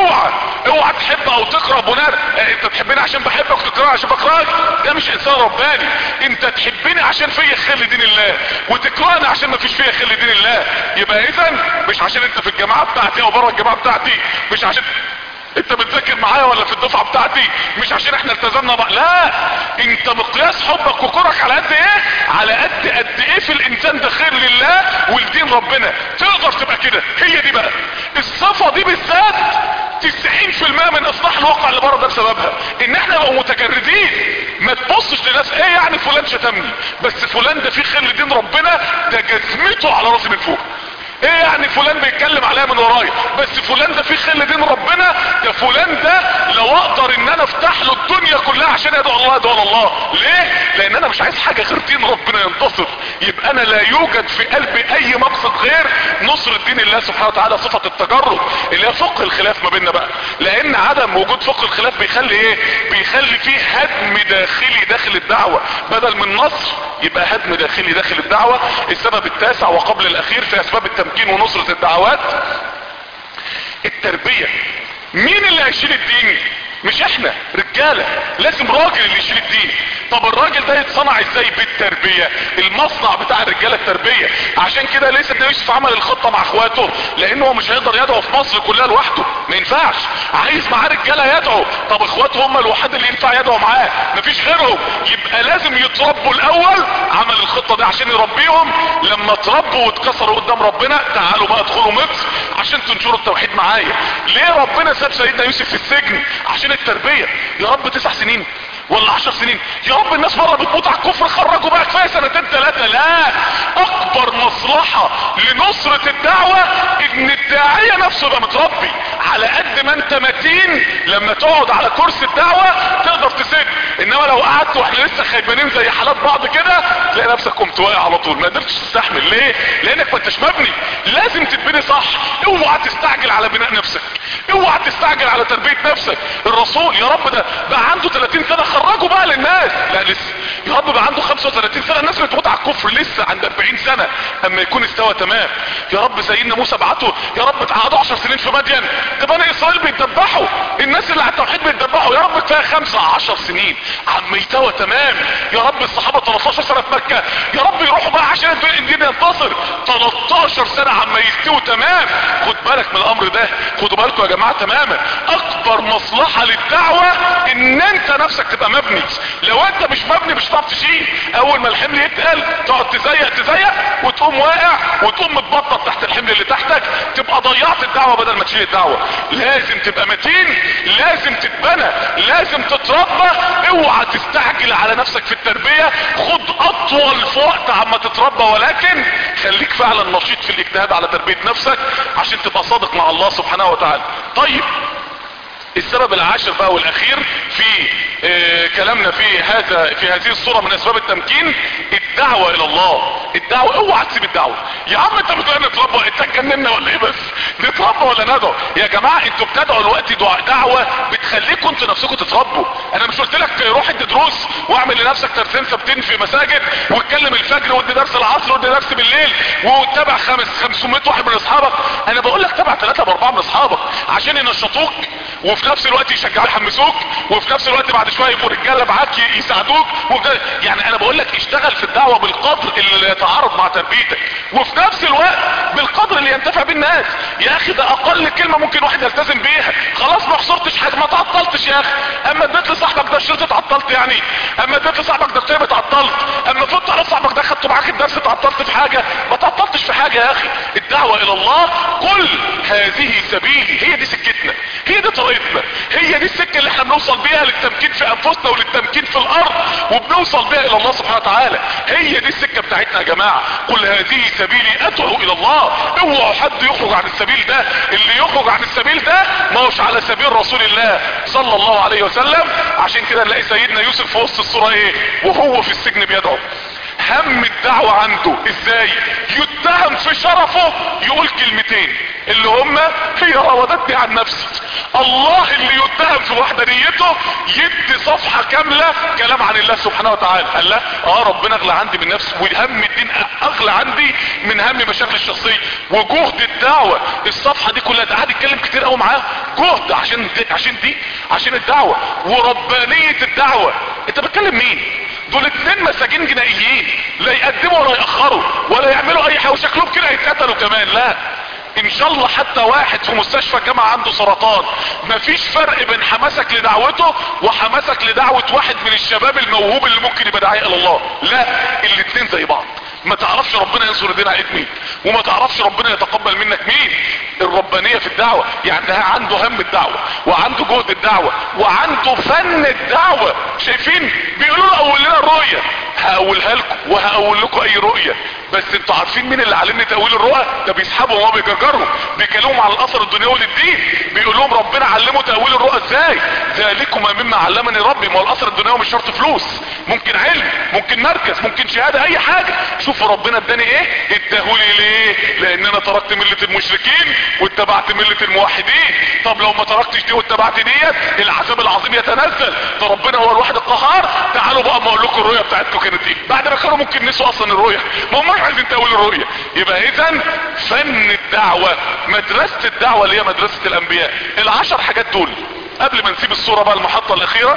اوعى تحب او تكره بناء انت تحبني عشان بحبك وتكرهني عشان بكرهك، ده مش انسان رباني. انت تحبني عشان فيا خير لدين الله وتكرهني عشان ما فيش فيا خير لدين الله. يبقى اذا مش عشان انت في الجماعة بتاعتي او بره الجماعة بتاعتي، مش عشان انت بتذاكر معايا ولا في الدفعة بتاعتي، مش عشان احنا التزمنا بقى، لا، انت مقياس حبك وكرهك على قد ايه؟ على قد ايه في الانسان ده خير لله ولدين ربنا. تقدر تبقى كده. هي دي بقى الصفة دي بالذات 90% من اصلاح الواقع اللي بره ده بسببها ان احنا نبقى متجردين. ما تبصش لناس ايه يعني فلان شتمني، بس فلان ده فيه خير لدين ربنا، ده جزمته على راسي من فوق. ايه يعني فلان بيتكلم عليا من ورايا، بس فلان ده فيه خير دين ربنا، ده فلان ده لو اقدر ان انا افتح له الدنيا كلها عشان يدعو الله يدعو الله. ليه؟ لان انا مش عايز حاجة غير دين ربنا ينتصر. يبقى انا لا يوجد في قلبي اي مقصد غير نصر الدين الله سبحانه وتعالى. صفة التجرد اللي هي فقه الخلاف ما بيننا بقى، لان عدم وجود فقه الخلاف بيخلي ايه؟ بيخلي فيه هدم داخلي داخل الدعوة بدل من نصر، يبقى هدم داخلي داخل الدعوة. السبب التاسع وقبل الاخير في اسباب التمكين ونصرة الدعوات التربية. مين اللي هيشيل الدين؟ مش احنا رجالة، لازم راجل اللي يشيل الدين. طب الراجل ده يتصنع ازاي؟ بالتربية. المصنع بتاع الرجالة التربية. عشان كده ليه سيدنا يوسف عمل الخطة مع اخواته؟ لانه هو مش هيقدر يدعو في مصر كلها لوحده، ما ينفعش، عايز معاه رجالة يدعو. طب اخواته هم الوحيد اللي ينفع يدعو معاه، مفيش غيرهم، يبقى لازم يتربوا الاول. عمل الخطة دي عشان يربيهم، لما تربوا واتكسروا قدام ربنا تعالوا بقى ادخلوا مصر عشان تنشروا التوحيد معايا. ليه ربنا ساب سيدنا يوسف في السجن؟ عشان التربية. يا رب 9 سنين ولا 10 سنين، يا رب الناس بره بتموت على الكفر، خرجوا بقى كفايه 2 3. لا، اكبر مصلحة لنصرة الدعوة ان الداعية نفسه يبقى متربي. على قد ما انت متين لما تقعد على كرسي الدعوة تقدر تسد، انما لو قعدت واحنا لسه خايبانين زي حالات بعض كده تلاقي نفسك قمت واقع على طول، ما قدرتش تستحمل. ليه؟ لانك ما انتش مبني. لازم تتبني صح. اوعى تستعجل على بناء نفسك، اوعى تستعجل على تربية نفسك. الرسول يا رب ده بقى عنده 30 سنة، خرجوا بقى للناس. لا لسه. يا رب بقى عنده 35 سنة، الناس بتموت على الكفر لسه عند 40 سنة اما يكون استوى تمام. يا رب سيدنا موسى بعته، يا رب قعدوا 10 سنين في مدين، ده بني اسرائيل بيتذبحوا، الناس اللي على التوحيد بيتذبحوا، يا رب كفايه 15 سنين عم يستوى تمام. يا رب الصحابة 13 سنة في مكة، يا رب يروحوا بقى عشان الدين ينتصر. 13 سنة عم يستوى تمام. خد بالك من الامر ده، خدوا بالكم يا جماعة تماما. اكبر مصلحة للدعوة ان انت نفسك تبقى مبني. لو انت مش مبني مش هتعرف تشيل. اول ما الحمل يتقل تقعد تزيق وتقوم واقع وتقوم متبطط تحت الحمل اللي تحتك، تبقى ضيعت الدعوة بدل ما تشيل الدعوة. لازم تبقى متين، لازم تتبنى، لازم تتربى. اوعى تستعجل على نفسك في التربية، خد اطول في وقت عما تتربى، ولكن خليك فعلا نشيط في الاجتهاد على تربية نفسك عشان تبقى صادق مع الله سبحانه وتعالى. طيب السبب العاشر بقى والاخير في كلامنا في هذه الصورة من اسباب التمكين، الدعوة الى الله. الدعوة، اوعى تسيب الدعوة يا عم. انت بتقول نتربى، انت اتجننا ولا ايه؟ بس نتربى ولا ندعو يا جماعة؟ انتوا بتدعوا الوقت دعوة بتخليكم انتوا نفسكم تتربوا. انا مش قلت لك روح ادي دروس واعمل لنفسك ترسين ثابتين في مساجد واتكلم الفجر وادي درس العصر وادي درس بالليل وتابع 500 واحد من اصحابك؟ انا بقول لك تابع 3 4 من اصحابك عشان ينشطوك وفي نفس الوقت يشجعوك يحمسوك وفي نفس الوقت بعد شويه يبقوا رجاله معاك يساعدوك يعني انا بقول لك اشتغل في الدعوه بالقدر اللي يتعارض مع تربيتك وفي نفس الوقت بالقدر اللي ينتفع بالناس. يا اخي ده اقل كلمه ممكن واحد يلتزم بيها. خلاص ما خسرتش حاجه، ما تعطلتش يا اخي. اما اديت لصاحبك ده الشريط اتعطلت يعني؟ اما اديت لصاحبك ده الكتاب اتعطلت؟ اما فوت على صاحبك ده خدته معاك الدرس اتعطلت في حاجه؟ ما تعطلتش في حاجه يا اخي. الدعوه الى الله قل هذه سبيلي، هي دي سكتنا، هي دي طريقتنا، هي دي السكه اللي احنا بنوصل بيها للتمكين في انفسنا وللتمكين في الارض وبنوصل بيها الى الله سبحانه وتعالى. هي دي السكه بتاعتنا يا جماعه. قل هذه سبيلي ادعو الى الله. اوعوا حد يخرج عن السبيل ده. اللي يخرج عن السبيل ده ما هوش على سبيل رسول الله صلى الله عليه وسلم. عشان كده نلاقي سيدنا يوسف في وسط الصوره ايه وهو في السجن بيدعو. هم الدعوة عنده ازاي؟ يتهم في شرفه يقول كلمتين اللي هما هي راودتني عن نفسي. الله اللي يتهم في وحدانيته يدي صفحة كاملة كلام عن الله سبحانه وتعالى. قال لا ربنا اغلى عندي من نفسي وهم الدين اغلى عندي من هم مشاكل الشخصية وجهد الدعوة. الصفحة دي كلها قاعد يتكلم كتير قوي معاه جهد عشان الدعوة وربانية الدعوة. انت بتكلم مين؟ دول 2 مساجين جنائيين لا يقدموا ولا يأخروا ولا يعملوا اي حاجة وشكلهم كده يتقتلوا كمان. لا ان شاء الله حتى واحد في مستشفى جامعة عنده سرطان مفيش فرق بين حماسك لدعوته وحماسك لدعوة واحد من الشباب الموهوب اللي ممكن يبقى داعية الى الله. لا الاتنين زي بعض. ما تعرفش ربنا ينصر الدين عليك مين وما تعرفش ربنا يتقبل منك مين. الربانية في الدعوة يعني ده عنده هم الدعوة وعنده جهد الدعوة وعنده فن الدعوة. شايفين بيقولوا له اول لنا الرؤية، هقولها لكم وهقول لكم اي رؤية، بس انتوا عارفين مين اللي علمني تأويل الرؤى؟ ده بيسحبوا وما بيجرجروا بيكلموا على الاثر الدنيوي للدين. بيقول لهم ربنا علمه تأويل الرؤى ازاي؟ ذلكما مما علمني ربي. ما هو الاثر الدنيوي مش شرط فلوس، ممكن علم، ممكن مركز، ممكن شهادة، اي حاجة. شوفوا ربنا اداني ايه؟ اداهولي ليه؟ لان انا تركت ملة المشركين واتبعت ملة الموحدين. طب لو ما تركتش دي واتبعت ديت العذاب العظيم يتنزل. ده ربنا هو الواحد القهار. تعالوا بقى ما اقول لكم الرؤية بتاعتكم كانت ايه بعد ما كانوا ممكن نسوا اصلا الرؤية، ما هم عايزين تأويل الرؤية. يبقى اذا فن الدعوة، مدرسة الدعوة اللي هي مدرسة الانبياء. ال10 حاجات دول قبل ما نسيب الصورة بقى المحطة الاخيرة،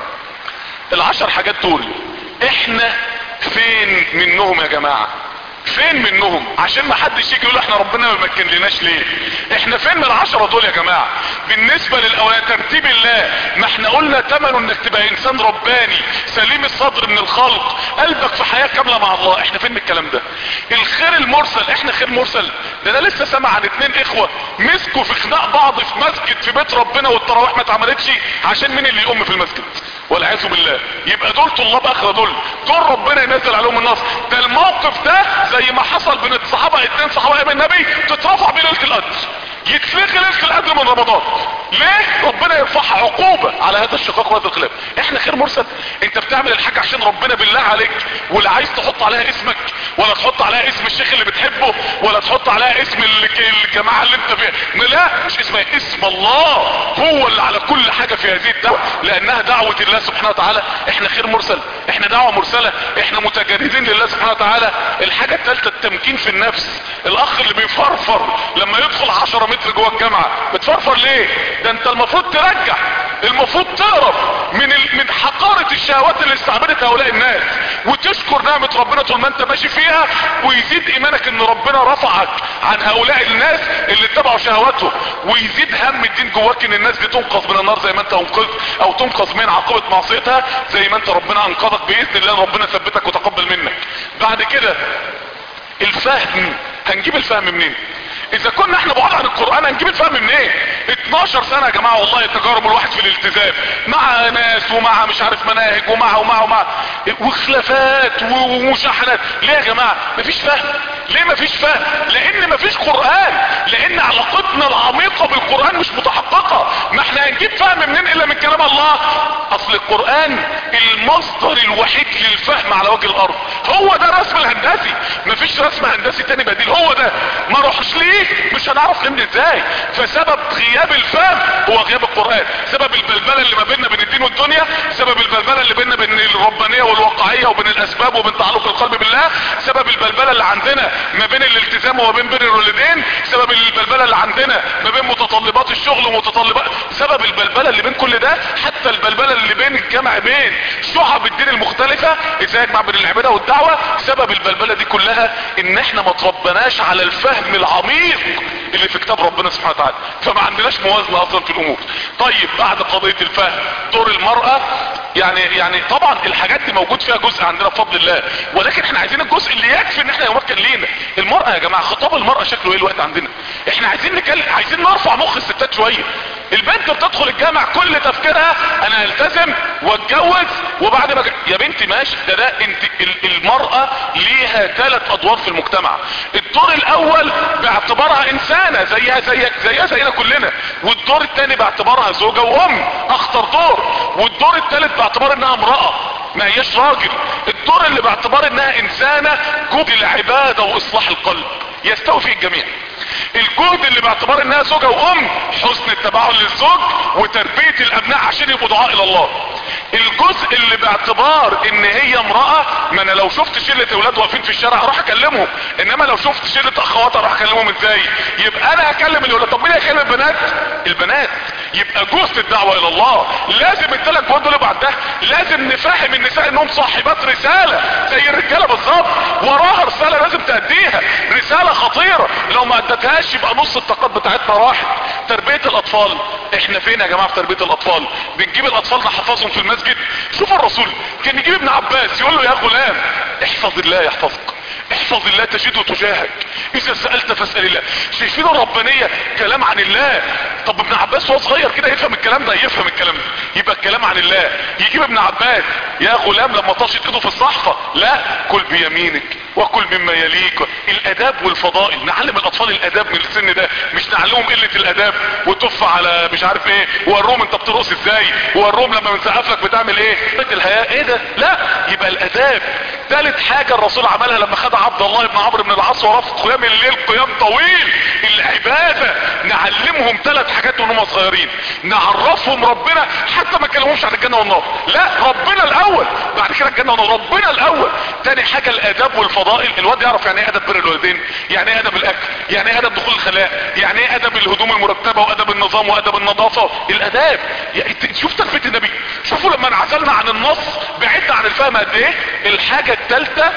ال10 حاجات دول احنا فين منهم يا جماعة؟ فين منهم؟ عشان ما حدش يجي يقول احنا ربنا ما مكن لناش ليه. احنا فين من ال10 دول يا جماعة؟ بالنسبة للاولاد ترتيب الله، ما احنا قلنا تمنه انك تبقى انسان رباني سليم الصدر من الخلق، قلبك في حياة كاملة مع الله. احنا فين من الكلام ده؟ الخير المرسل، احنا خير مرسل؟ ده انا لسه سامع عن 2 اخوة مسكوا في خناق بعض في مسجد في بيت ربنا والتراويح ما اتعملتش عشان مين اللي يقوم في المسجد والعياذ بالله. يبقى دول طلاب اخره، دول ربنا ينزل عليهم النصر. ده الموقف ده زي ما حصل بين الصحابه 2 صحابه ايام النبي تترفع بيه ليله القدر، يتلغي ليله القدر من رمضان. ليه؟ ربنا يرفعها عقوبه على هذا الشقاق وهذا الخلاف. احنا خير مرسل؟ انت بتعمل الحاجه عشان ربنا بالله عليك، ولا عايز تحط عليها اسمك ولا تحط عليها اسم الشيخ اللي بتحبه ولا تحط عليها اسم الجماعه اللي انت فيها. لا مش اسمها، اسم الله هو اللي على كل حاجه في هذه الدعوه، لانها دعوه الله سبحانه وتعالى. احنا خير مرسل، احنا دعوه مرسله، احنا متجردين لله سبحانه وتعالى. الحاجه الثالثه التمكين في النفس. الاخ اللي بيفرفر لما يدخل 10 متر جوه الجامعه، بتفرفر ليه؟ ده انت المفروض ترجع، المفروض تهرب من حقارة الشهوات اللي استعبدت هؤلاء الناس وتشكر نعمة ربنا طول ما انت ماشي فيها، ويزيد ايمانك ان ربنا رفعك عن هؤلاء الناس اللي اتبعوا شهواتهم، ويزيد هم الدين جواك ان الناس دي تنقذ من النار زي ما انت انقذت، او تنقذ من عقوبة معصيتها زي ما انت ربنا انقذك باذن الله. ربنا ثبتك وتقبل منك. بعد كده الفهم. هنجيب الفهم منين؟ اذا كنا احنا بعاد عن القرآن هنجيب الفهم منين؟ 12 سنة يا جماعة والله تجارب الواحد في الالتزام مع ناس ومع مش عارف مناهج ومع وخلافات ومشاحنات. ليه يا جماعة؟ مفيش فهم. ليه مفيش فهم؟ لان مفيش قرآن، لان علاقتنا العميقة بالقرآن مش متحققة. ما احنا هنجيب فهم منين الا من كلام الله؟ اصل القرآن المصدر الوحيد للفهم على وجه الارض، هو ده الرسم الهندسي. مفيش رسم هندسي تاني بديل، هو ده. ما روحش ليه مش هنعرف نمشي ازاي. فسبب غياب الفهم هو غياب القرآن. سبب البلبلة اللي ما بيننا بين الدين والدنيا، سبب البلبلة اللي بيننا بين الربانية والواقعية وبين الاسباب وبين تعلق القلب بالله، سبب البلبلة اللي عندنا ما بين الالتزام وما بين بر الوالدين، سبب البلبلة اللي عندنا ما بين متطلبات الشغل ومتطلبات، سبب البلبلة اللي بين كل ده، حتى البلبلة اللي بين الجمع بين شعب الدين المختلفة ازاي يجمع بين العبادة والدعوة. سبب البلبلة دي كلها ان احنا ما تربناش على الفهم العميق اللي في كتاب ربنا سبحانه وتعالى، فما عندناش موازنة اصلا في الامور. طيب بعد قضية الفهم، دور المرأة. يعني طبعا الحاجات دي موجود فيها جزء عندنا بفضل الله، ولكن احنا عايزين الجزء اللي يكفي ان احنا يمكن لينا. المرأة يا جماعة، خطاب المرأة شكله ايه الوقت عندنا؟ احنا عايزين نتكلم، عايزين نرفع مخ الستات شوية. البنت بتدخل الجامع كل تفكيرها انا التزم واتجوز وبعد ما يا بنتي ماشي، ده انت المرأة ليها 3 ادوار في المجتمع. الدور الاول باعتبارها انسانة زيها زينا كلنا، والدور الثاني باعتبارها زوجة وام، اخطر دور، والدور الثالث باعتبار انها امرأة ما هيش راجل. الدور اللي باعتبار انها انسانة جهد العبادة واصلاح القلب يستوي فيه الجميع. الجهد اللي باعتبار انها زوجة وام، حسن التباعد للزوج وتربية الابناء عشان يبقوا دعاء الى الله. الجزء اللي باعتبار ان هي امرأة، ما انا لو شفت شلة اولاد واقفين في الشارع اروح اكلمهم، انما لو شفت شلة اخوات اروح اكلمهم ازاي؟ يبقى انا هكلم الاولاد. طب مين هيكلم البنات؟ يبقى جهد الدعوة الى الله لازم ال3 جهود دول يبقى عندها. لازم نفهم النساء انهم صاحبات رسالة زي الرجالة بالظبط، وراها رسالة لازم تأديها، رسالة خطيرة. لو ما ادتهاش يبقى نص الطاقات بتاعتنا راحت. تربية الاطفال، احنا فين يا جماعة في تربية الاطفال؟ بنجيب الاطفال نحفظهم في المسجد. شوف الرسول كان يجيب ابن عباس يقول له يا غلام احفظ الله يحفظك، احفظ الله تجده تجاهك، اذا سألت فاسأل الله. شايفين الربانية كلام عن الله. طب ابن عباس وهو صغير كده يفهم الكلام ده؟ يفهم الكلام ده، يبقى الكلام عن الله. يجيب ابن عباس يا غلام لما طاشت ايده في الصحفة، لا كل بيمينك وكل مما يليك. الاداب والفضائل، نعلم الاطفال الاداب من السن ده، مش نعلمهم قلة الاداب وتف على مش عارف ايه، ووروهم انت بترقص ازاي، ووروهم لما بنسقف لك بتعمل ايه، الحياة ايه ده؟ لا، يبقى الاداب. ثالث حاجة الرسول عملها لما خد عبد الله بن عمرو بن العاص ورفض قيام الليل قيام طويل، العبادة. نعلمهم 3 حاجات وهم صغيرين، نعرفهم ربنا، حتى ما كلمهمش عن الجنة والنار، لا ربنا الاول بعد كده الجنة والنار، ربنا الاول. تاني حاجة الاداب والفضائل، الواد يعرف يعني ايه ادب بر الوالدين، يعني ايه ادب الاكل، يعني ايه ادب دخول الخلاء، يعني ايه ادب الهدوم المرتبة وادب النظام وادب النظافة. الاداب يعني شوف تربية النبي، شوفوا لما انعزلنا عن النص بعدنا عن الفهم قد ايه. الحاجة الثالثة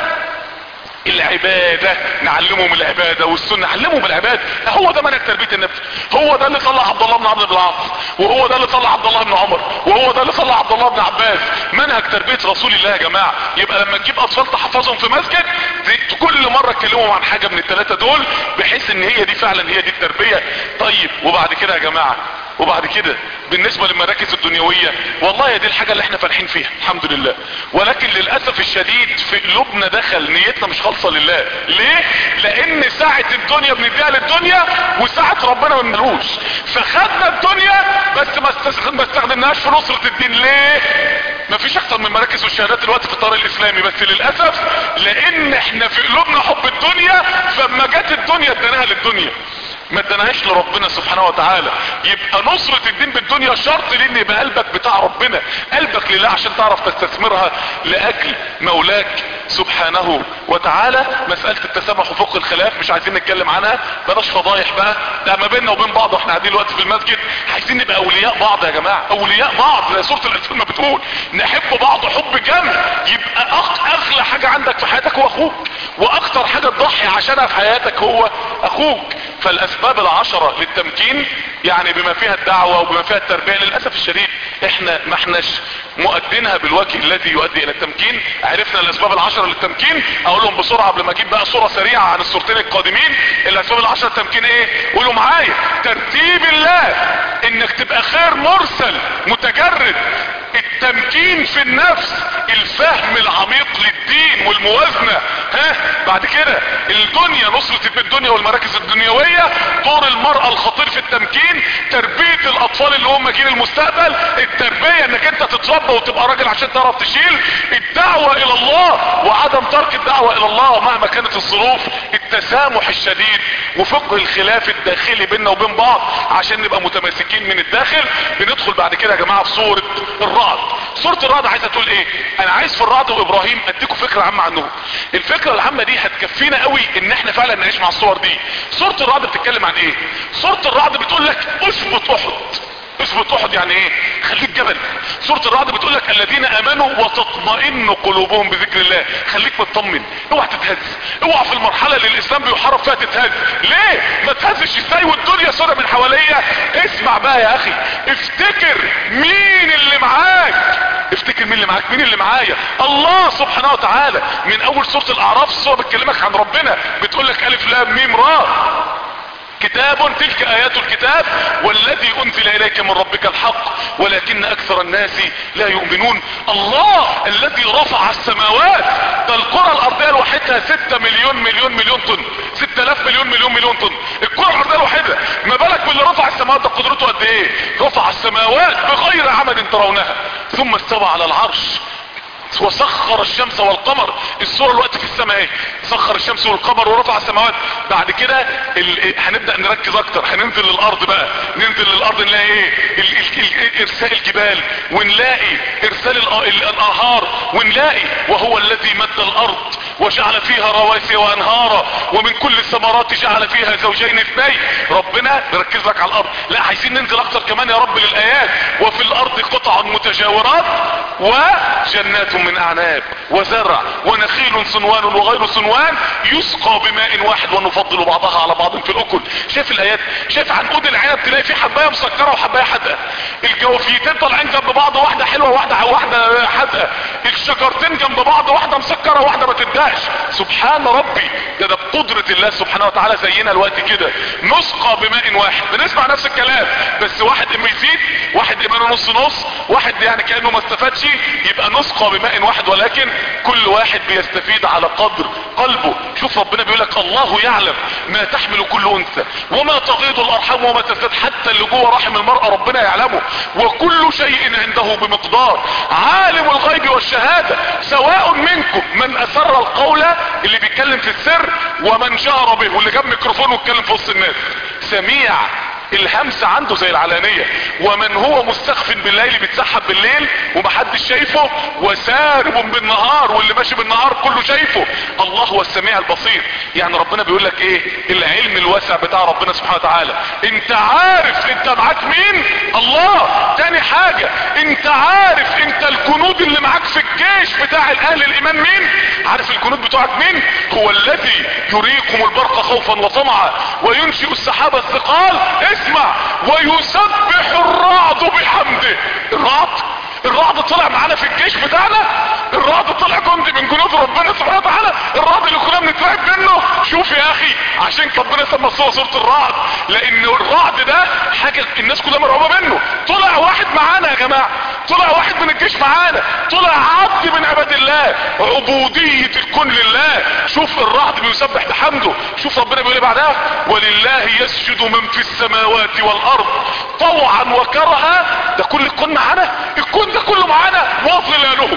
العبادة، نعلمهم العبادة والسنة، نعلمهم العبادة. هو ده منهج تربية النفس، هو ده اللي طلع عبد الله بن عمرو بن العاص، وهو ده اللي طلع عبد الله بن عمر، وهو ده اللي طلع عبد الله بن عباس. منهج تربية رسول الله يا جماعة. يبقى لما تجيب اطفال تحفظهم في مسجد، كل مرة تكلمهم عن حاجة من ال3 دول، بحيث ان هي دي فعلا هي دي التربية. طيب وبعد كده يا جماعة، وبعد كده بالنسبة للمراكز الدنيوية، والله دي الحاجة اللي احنا فالحين فيها الحمد لله، ولكن للأسف الشديد في قلوبنا دخل نيتنا مش خالصة لله. ليه؟ لان ساعة الدنيا بنديها للدنيا، وساعة ربنا ما بنلوش، فخدنا الدنيا بس ما استخدمناهاش في نصرة الدين. ليه؟ مفيش اكتر من مراكز والشهادات دلوقتي في الطريق الاسلامي، بس للأسف لان احنا في قلوبنا حب الدنيا، فما جت الدنيا اديناها للدنيا، ما ادناهاش لربنا سبحانه وتعالى. يبقى نصرة الدين بالدنيا شرط ليه؟ ان يبقى قلبك بتاع ربنا، قلبك لله، عشان تعرف تستثمرها لاجل مولاك سبحانه وتعالى. مسألة التسامح وفوق الخلاف مش عايزين نتكلم عنها، بلاش فضايح بقى، ده ما بيننا وبين بعض واحنا قاعدين دلوقتي في المسجد. عايزين نبقى اولياء بعض يا جماعة، اولياء بعض زي سورة الانفال ما بتقول، نحب بعض حب جم. يبقى اغلى حاجة عندك في حياتك هو اخوك، واكتر حاجة تضحي عشانها في حياتك هو اخوك. فالاسباب 10 للتمكين، يعني بما فيها الدعوة وبما فيها التربية، للأسف الشديد احنا ما احناش مؤدينها بالوجه الذي يؤدي الى التمكين. عرفنا الاسباب 10 للتمكين، اقولهم بسرعة قبل ما اجيب بقى صورة سريعة عن الصورتين القادمين. الاسباب 10 للتمكين ايه؟ قولوا معايا: ترتيب الله، انك تبقى خير مرسل متجرد، التمكين في النفس، الفهم العميق للدين والموازنة. بعد كده الدنيا، نصرة الدنيا والمراكز الدنيوية، دور المرأة الخطير في التمكين، تربية الاطفال اللي هم جيل المستقبل، التربية انك انت تتربى وتبقى راجل عشان تعرف تشيل، الدعوة الى الله وعدم ترك الدعوة الى الله مهما كانت الظروف، التسامح الشديد، وفقه الخلاف الداخلي بيننا وبين بعض عشان نبقى متماسكين من الداخل. بندخل بعد كده يا جماعة في سورة الرعد. سورة الرعد عايزة تقول ايه؟ انا عايز في الرعد وابراهيم اديكم فكرة عامة عنهم. الفكرة العامة دي هتكفينا قوي ان احنا فعلا نعيش مع الصور دي. سورة الرعد بتتكلم عن ايه؟ سورة الرعد بتقول لك اثبت احد. اثبت احد يعني ايه؟ خليك جبل. سورة الرعد بتقول لك الذين امنوا وتطمئن قلوبهم بذكر الله. خليك مطمن، اوعى تتهز، اوعى في المرحلة اللي الاسلام بيحارب فيها تتهز. ليه؟ ما تهزش ازاي والدنيا سودة من حواليا؟ اسمع بقى يا اخي، افتكر مين اللي معاك، افتكر مين اللي معاك، مين اللي معايا؟ الله سبحانه وتعالى. من اول سورة الاعراف السورة بتكلمك عن ربنا، بتقول لك الف لام ميم را كتاب تلك ايات الكتاب والذي انزل اليك من ربك الحق ولكن اكثر الناس لا يؤمنون. الله الذي رفع السماوات، ده الكرة الارضية الوحيدة 6 مليون طن، 6000 مليون طن الكرة الارضية الوحيدة، ما بالك باللي رفع السماوات؟ ده قدرته قد ايه؟ رفع السماوات بغير عمد ترونها ثم استوى على العرش وسخر الشمس والقمر. الصورة الوقت في السماء ايه؟ سخر الشمس والقمر ورفع السماوات. بعد كده هنبدأ نركز اكتر، هننزل للارض بقى، ننزل للارض نلاقي ايه؟ ارسال الجبال، ونلاقي ارسال الانهار، ونلاقي وهو الذي مد الارض وجعل فيها رواسي وانهارا ومن كل الثمرات جعل فيها زوجين اثنين. ربنا بيركز لك على الارض. لا عايزين ننزل اكتر كمان يا رب للايات. وفي الارض قطع متجاورات وجنات من اعناب وزرع ونخيل صنوان وغير صنوان يسقى بماء واحد ونفضل بعضها على بعض في الاكل. شايف الايات؟ شايف عنقود العنب تلاقي فيه حبايه مسكره وحبايه حادقه، الجوافيتين طالعين جنب بعض، واحده حلوه واحده حادقه، الشجرتين جنب بعض، واحده مسكره واحده ما تدهش. سبحان ربي، ده بقدره الله سبحانه وتعالى. زينا الوقت كده نسقى بماء واحد، بنسمع نفس الكلام بس واحد اما يزيد، واحد ايمانه نص، واحد يعني كانه ما استفادش، يبقى نسقى بماء واحد ولكن كل واحد بيستفيد على قدر قلبه. شوف ربنا بيقول لك الله يعلم ما تحمل كل انثى وما تغيض الارحام وما تزداد، حتى اللي جوه رحم المرأة ربنا يعلمه، وكل شيء عنده بمقدار. عالم الغيب والشهادة، سواء منكم من اسر القول اللي بيتكلم في السر ومن جهر به واللي جاب ميكروفون واتكلم في وسط الناس. سميع، الهمس عنده زي العلانية. ومن هو مستخف بالليل، بيتسحب بالليل ومحدش شايفه، وسارب بالنهار واللي ماشي بالنهار كله شايفه. الله هو السميع البصير. يعني ربنا بيقول لك ايه؟ العلم الواسع بتاع ربنا سبحانه وتعالى. انت عارف انت معاك مين؟ الله. تاني حاجة، انت عارف انت الجنود اللي معاك في الجيش بتاع الاهل الايمان مين؟ عارف الجنود بتوعك مين؟ هو الذي يريكم البرق خوفا وطمعا وينشئ السحاب الثقال. اسمع، ويسبح الرعد بحمده. الرعد طلع معانا في الجيش بتاعنا، الرعد طلع جندي من جنود ربنا سبحانه وتعالى، الرعد اللي كنا بنترعب منه. شوف يا اخي، عشان ربنا سمى الصورة سورة الرعد، لان الرعد ده حاجة الناس كلها مرعوبة منه. طلع واحد معانا يا جماعة، طلع واحد من الجيش معانا، طلع عبد من عباد الله، عبودية الكون لله. شوف الرعد بيسبح بحمده. شوف ربنا بيقول ايه بعدها؟ ولله يسجد من في السماوات والارض طوعا وكرها. ده كل الكون معانا، الكون ده كله معانا. وظلالهم،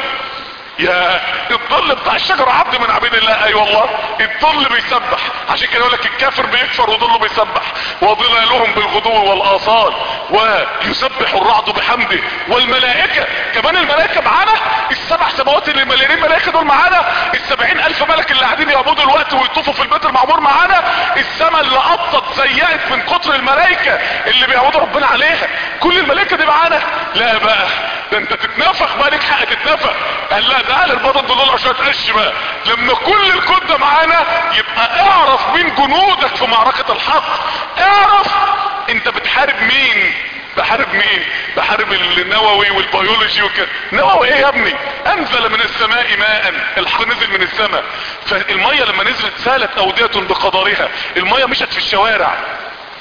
يا الظل بتاع الشجرة عبد من عبيد الله. اي والله الظل بيسبح. عشان كده يقول لك الكافر بيكفر وظله بيسبح. وظلالهم بالغدو والاصال ويسبح الرعد بحمده. والملائكة كمان، الملائكة معانا، السبع سماوات اللي مليانين ملائكة دول معانا، 70,000 ملك اللي قاعدين يعبدوا الوقت ويطوفوا في البيت المعمور معانا، السماء اللي قطت زيقت من كتر الملائكة اللي بيعبدوا ربنا عليها. كل الملائكة دي معانا. لا بقى، ده انت تتنفخ بقى، ليك حق تتنفخ. قال لا، ده اهل البطن دول شويه قش بقى. لما كل الكون ده معانا يبقى اعرف مين جنودك في معركة الحق. اعرف انت بتحارب مين. بحارب مين؟ بحارب النووي والبيولوجي وكده. نووي ايه يا ابني؟ انزل من السماء ماء، الحق نزل من السماء. فالمية لما نزلت سالت اودية بقدرها. المية مشت في الشوارع،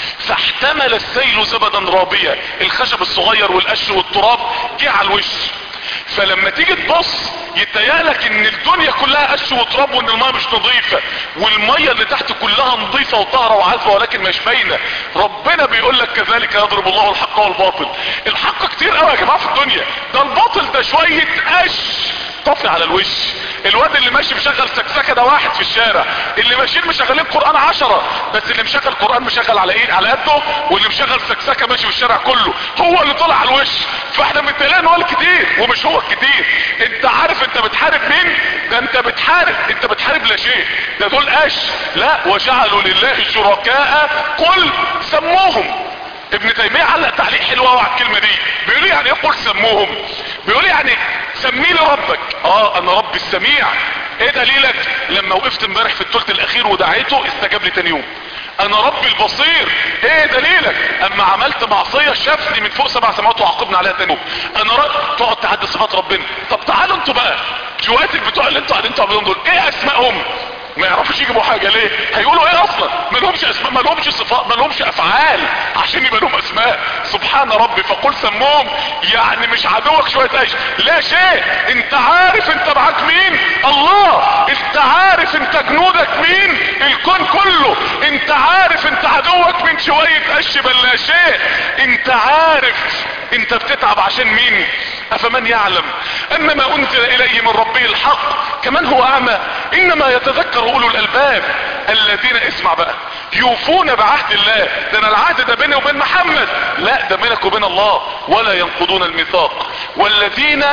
فاحتمل السيل زبدا رابيا، الخشب الصغير والقش والتراب جه على الوش. فلما تيجي تبص يتهيألك ان الدنيا كلها قش وتراب وان المية مش نظيفة، والمية اللي تحت كلها نظيفة وطاهرة وعذبة ولكن مش باينة. ربنا بيقول لك كذلك يضرب الله الحق والباطل. الحق كتير قوي يا جماعة في الدنيا، ده الباطل ده شوية قش طفي على الوش. الواد اللي ماشي مشغل سكسكه ده واحد في الشارع، اللي ماشيين مشغلين قرآن 10، بس اللي مشغل قرآن مشغل على ايه؟ على قده، واللي مشغل سكسكه ماشي في الشارع كله هو اللي طلع على الوش. فاحنا متقلقين هو الكتير ومش هو الكتير. انت عارف انت بتحارب مين؟ ده انت بتحارب لا شيء، ده دول قش. لا، وجعلوا لله شركاء قل سموهم. ابن تيمية علق تعليق حلو قوي على الكلمة دي، بيقول يعني ايه قل سموهم؟ بيقول يعني سمي لي ربك. انا ربي السميع. ايه دليلك؟ لما وقفت امبارح في الثلث الاخير ودعيته استجاب لي تاني يوم. انا ربي البصير. ايه دليلك؟ اما عملت معصية شافني من فوق 7 سماوات وعاقبني عليها تاني يوم. تقعد تعدي صفات ربنا. طب تعالوا انتوا بقى شوية البتوع اللي انتوا قاعدين تعبدون دول، ايه اسمائهم؟ ما يعرفوش يجيبوا حاجة ليه؟ هيقولوا ايه اصلا؟ ما لهمش اسماء، ما لهمش صفات، ما لهمش افعال عشان يبقى لهم اسماء. سبحان ربي. فقل سموهم، يعني مش عدوك شوية ايش، لا شيء. انت عارف انت معاك مين؟ الله. انت عارف انت جنودك مين؟ الكون كله. انت عارف انت عدوك من شوية قش بل لا شيء. انت عارف انت بتتعب عشان مين؟ افمن يعلم انما انزل اليه من ربه الحق كمان هو اعمى. انما يتذكر اولو الالباب الذين، اسمع بقى، يوفون بعهد الله. ده انا العهد ده بيني وبين محمد، لا ده بينك وبين الله. ولا ينقضون الميثاق والذين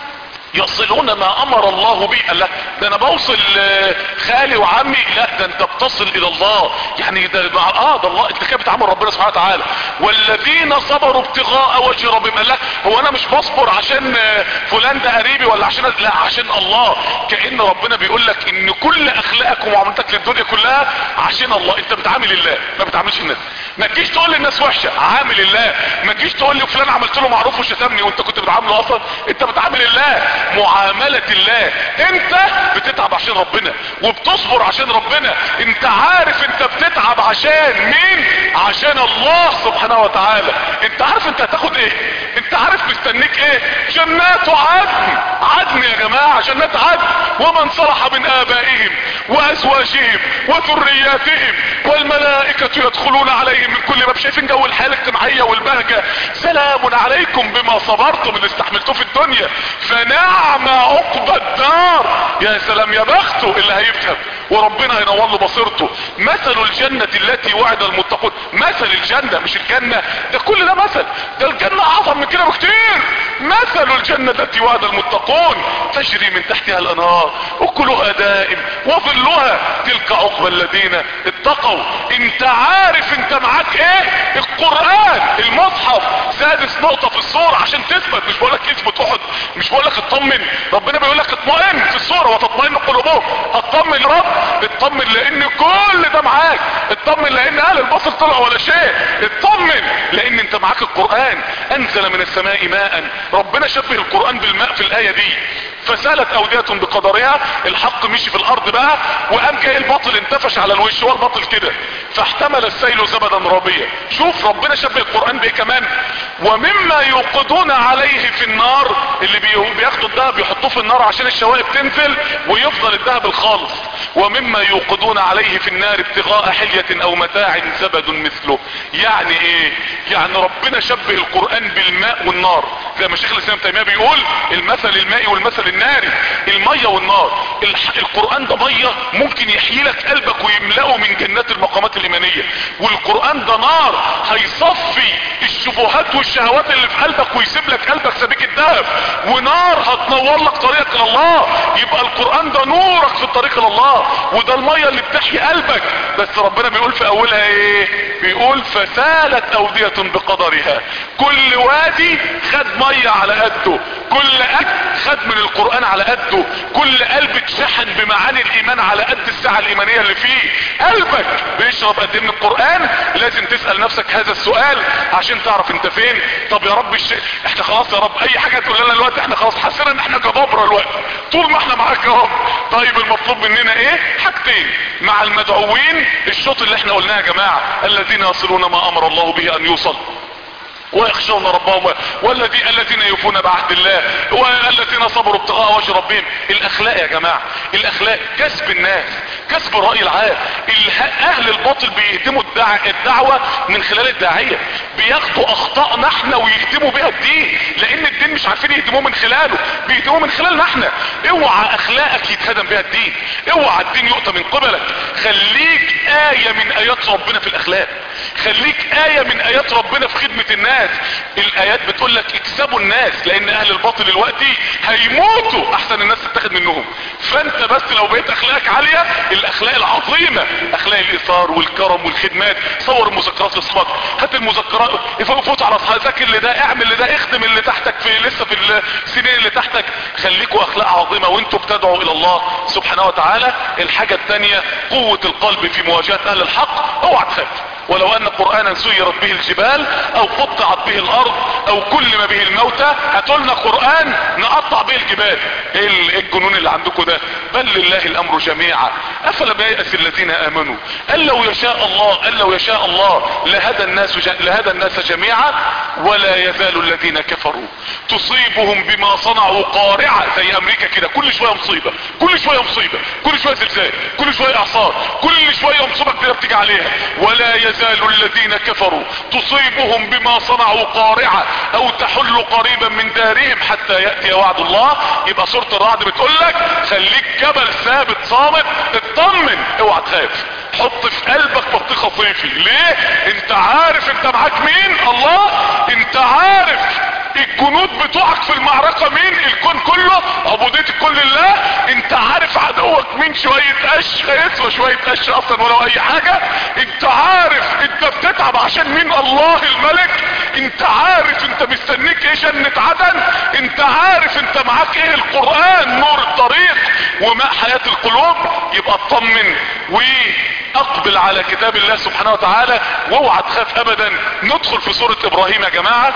يصلون ما امر الله به. لا ده انا بوصل خالي وعمي، لا ده انت بتصل الى الله. يعني ده ده الله، انت كده بتعامل ربنا سبحانه وتعالى. والذين صبروا ابتغاء وجه ربهم. لا هو انا مش بصبر عشان فلان ده قريبي ولا عشان، لا عشان الله. كأن ربنا بيقول لك ان كل اخلاقك ومعاملتك للدنيا كلها عشان الله. انت بتعامل الله، ما بتعاملش الناس. ما تجيش تقول للناس وحشه، عامل الله. ما تجيش تقول لي فلان عملت له معروف وشتمني وانت كنت بتعامله اصلا، انت بتعامل الله معاملة الله. انت بتتعب عشان ربنا وبتصبر عشان ربنا. انت عارف انت بتتعب عشان مين؟ عشان الله سبحانه وتعالى. انت عارف انت هتاخد ايه؟ انت عارف مستنيك ايه؟ جنات وعدن. عدن يا جماعة، جنات عدن. ومن صلح من ابائهم وازواجهم وذرياتهم والملائكة يدخلون عليهم من كل باب. شايفين جو الحياة الاجتماعية والبهجة؟ سلام عليكم بما صبرتم اللي استحملتوه في الدنيا فنعم عقبى الدار. يا سلام، يا بخته اللي هيفهم وربنا هينور له بصيرته. مثل الجنة التي وعد المتقون. مثل الجنة مش الجنة، ده كل ده مثل، ده الجنة اعظم من كده بكتير. مثل الجنة التي وعد المتقون تجري من تحتها الانهار اكلها دائم وظلها تلك عقبى الذين اتقوا. انت عارف انت معاك ايه؟ القرآن، المصحف. سادس نقطة في الصورة عشان تثبت. مش بقولك اثبت احد، مش بقولك اطمن. ربنا بيقولك اطمئن في الصورة وتطمئن قلوبهم. اطمن يا رب، اطمن لان كل ده معاك. اطمن لان اهل البصر طلعوا ولا شيء. اطمن لان انت معاك القرآن. انزل من السماء ماء. ربنا شبه القرآن بالماء في الاية دي. فسالت اودية بقدرها. الحق مشي في الارض بقى وقام جاي الباطل انتفش على الوش. هو الباطل كده. فاحتمل السيل زبدا رابيا. شوف ربنا شبه القرآن بايه كمان؟ ومما يوقدون عليه في النار. اللي بياخدوا الذهب يحطوه في النار عشان الشوائب تنزل ويفضل الذهب الخالص. ومما يوقدون عليه في النار ابتغاء حلية او متاع زبد مثله. يعني ايه؟ يعني ربنا شبه القرآن بالماء والنار، زي ما شيخ الاسلام تيمية بيقول المثل المائي والمثل الناري. المية والنار. القرآن ده مية ممكن يحيي لك قلبك ويملأه من جنات المقامات الايمانية، والقرآن ده نار هيصفي الشبهات والشهوات اللي في قلبك ويسيب لك قلبك سبيك الذهب، ونار هتنور لك طريقك الى الله. يبقى القرآن ده نورك في الطريق الى الله، وده المية اللي بتحيي قلبك. بس ربنا بيقول في اولها ايه؟ بيقول فسالت اودية بقدرها. كل وادي خد مية على قده، كل قد خد من القرآن القرآن على قده، كل قلب اتشحن بمعاني الايمان على قد الساعة الايمانية اللي فيه. قلبك بيشرب قد ايه من القرآن؟ لازم تسأل نفسك هذا السؤال عشان تعرف انت فين. طب يا رب احنا خلاص يا رب اي حاجة تقول لنا الوقت احنا خلاص حسنا ان احنا جبابرة الوقت طول ما احنا معاك يا رب. طيب المطلوب مننا ايه؟ حاجتين مع المدعوين، الشوط اللي احنا قلناه يا جماعة، الذين يصلون ما امر الله به ان يوصل ويخشون ربهم والذين يوفون بعهد الله والذين صبروا ابتغاء وجه ربهم. الاخلاق يا جماعة، الاخلاق كسب الناس، كسب الرأي العام. اهل الباطل بيهدموا الدعوة من خلال الداعية، بياخدوا اخطائنا احنا ويهدموا بها الدين، لان الدين مش عارفين يهدموه من خلاله، بيهدموه من خلالنا احنا. اوعى اخلاقك يتهدم بها الدين، اوعى الدين يؤتى من قبلك. خليك آية من ايات ربنا في الاخلاق، خليك آية من ايات ربنا في خدمة الناس. الايات بتقول لك اكسبوا الناس، لان اهل الباطل دلوقتي هيموتوا احسن الناس تتاخد منهم. فانت بس لو بقيت اخلاقك عالية، الاخلاق العظيمة، اخلاق الايثار والكرم والخدمات، صور المذكرات لاصحابك، هات المذكرات فوت على اصحابك، ذاكر اللي ده، اعمل اللي ده، اخدم اللي تحتك في لسه في السنين اللي تحتك. خليكوا اخلاق عظيمة وانتوا بتدعوا الى الله سبحانه وتعالى. الحاجة الثانية قوة القلب في مواجهة اهل الحق. اوعى تخاف، ولو ان قرآنا سيرت به الجبال او قطعت به الارض او كلم به الموتى، هاتولنا قرآن نقطع به الجبال. ايه الجنون اللي عندكم ده؟ بل لله الامر جميعا افلم ييأس الذين امنوا ان لو يشاء الله لهدى الناس جميعا ولا يزال الذين كفروا تصيبهم بما صنعوا قارعة. زي امريكا كده، كل شوية مصيبة، كل شوية مصيبة، كل شوية زلزال، كل شوية اعصار، كل شوية مصيبة كده بتيجي عليها. ولا يزال الذين كفروا تصيبهم بما صنعوا قارعة او تحل قريبا من دارهم حتى يأتي وعد الله. يبقى سورة الرعد بتقول لك خليك جبل ثابت صامت، اطمن، اوعى تخاف. حط في قلبك بطيخة صيفي. ليه؟ انت عارف انت معاك مين؟ الله. انت عارف الجنود بتوعك في المعركة مين؟ الكون كله، عبودية الكل لله. انت عارف عدوك مين؟ شوية قش يسوى شوية قش اصلا ولو اي حاجة. انت عارف انت بتتعب عشان مين؟ الله الملك. انت عارف انت مستنيك ايه؟ جنة عدن. انت عارف انت معاك ايه؟ القرآن نور الطريق وماء حياة القلوب. يبقى اطمن واقبل على كتاب الله سبحانه وتعالى واوعى تخاف ابدا. ندخل في سورة ابراهيم يا جماعة.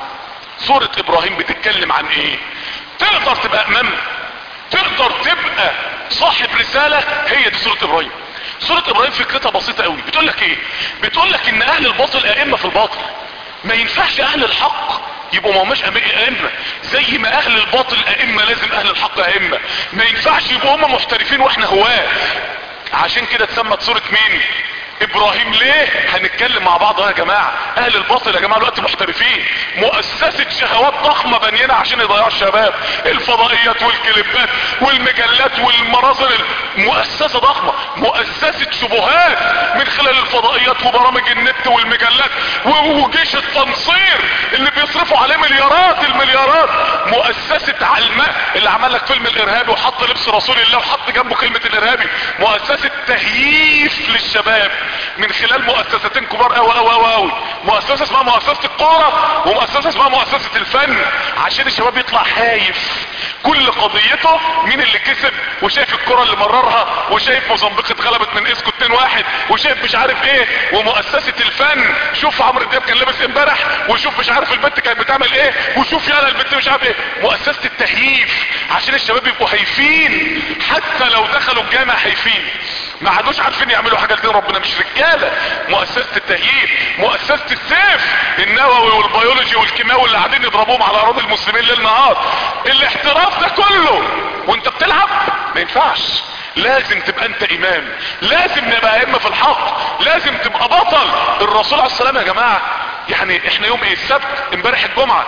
سورة ابراهيم بتتكلم عن ايه؟ تقدر تبقى امام، تقدر تبقى صاحب رسالة، هي دي سورة ابراهيم. سورة ابراهيم فكرتها بسيطة قوي. بتقول لك ايه؟ بتقول لك ان اهل الباطل ائمة في الباطل، ما ينفعش اهل الحق يبقوا ما هماش ائمة. زي ما اهل الباطل ائمة لازم اهل الحق ائمة. ما ينفعش يبقوا هم محترفين واحنا هواه. عشان كده اتسمت سورة مين؟ ابراهيم. ليه؟ هنتكلم مع بعض يا جماعة. اهل الباطل يا جماعة دلوقتي محترفين، مؤسسة شهوات ضخمة بنينا عشان يضيعوا الشباب، الفضائيات والكليبات والمجلات والمناظر، مؤسسة ضخمة، مؤسسة شبهات من خلال الفضائيات وبرامج النت والمجلات وجيش التنصير اللي بيصرفوا عليه مليارات المليارات، مؤسسة علماء اللي عمل لك فيلم الارهابي وحط لبس رسول الله وحط جنبه كلمة الارهابي، مؤسسة تهييف للشباب من خلال مؤسستين كبار قوي. مؤسسة اسمها مؤسسة الكورة ومؤسسة اسمها مؤسسة الفن، عشان الشباب يطلع خايف كل قضيته مين اللي كسب، وشايف الكرة اللي مررها، وشايف موزمبيق اتغلبت من اسكو 2-1، وشايف مش عارف ايه. ومؤسسة الفن، شوف عمرو دياب كان لابس امبارح، وشوف مش عارف البنت كانت بتعمل ايه، وشوف يالا البنت مش عارف ايه. مؤسسة التهييف عشان الشباب يبقوا هايفين، حتى لو دخلوا الجامع هايفين، ما عادوش عارفين يعملوا حاجة لدين ربنا، مش رجالة. مؤسسة التهييف، مؤسسة السيف النووي والبيولوجي والكيماوي اللي قاعدين يضربوهم على اراضي المسلمين ليل نهار. الاحتراف ده كله وانت بتلعب ما ينفعش. لازم تبقى انت امام، لازم نبقى ائمة في الحق، لازم تبقى بطل. الرسول عليه السلام يا جماعة، يعني احنا يوم ايه؟ السبت، امبارح الجمعة.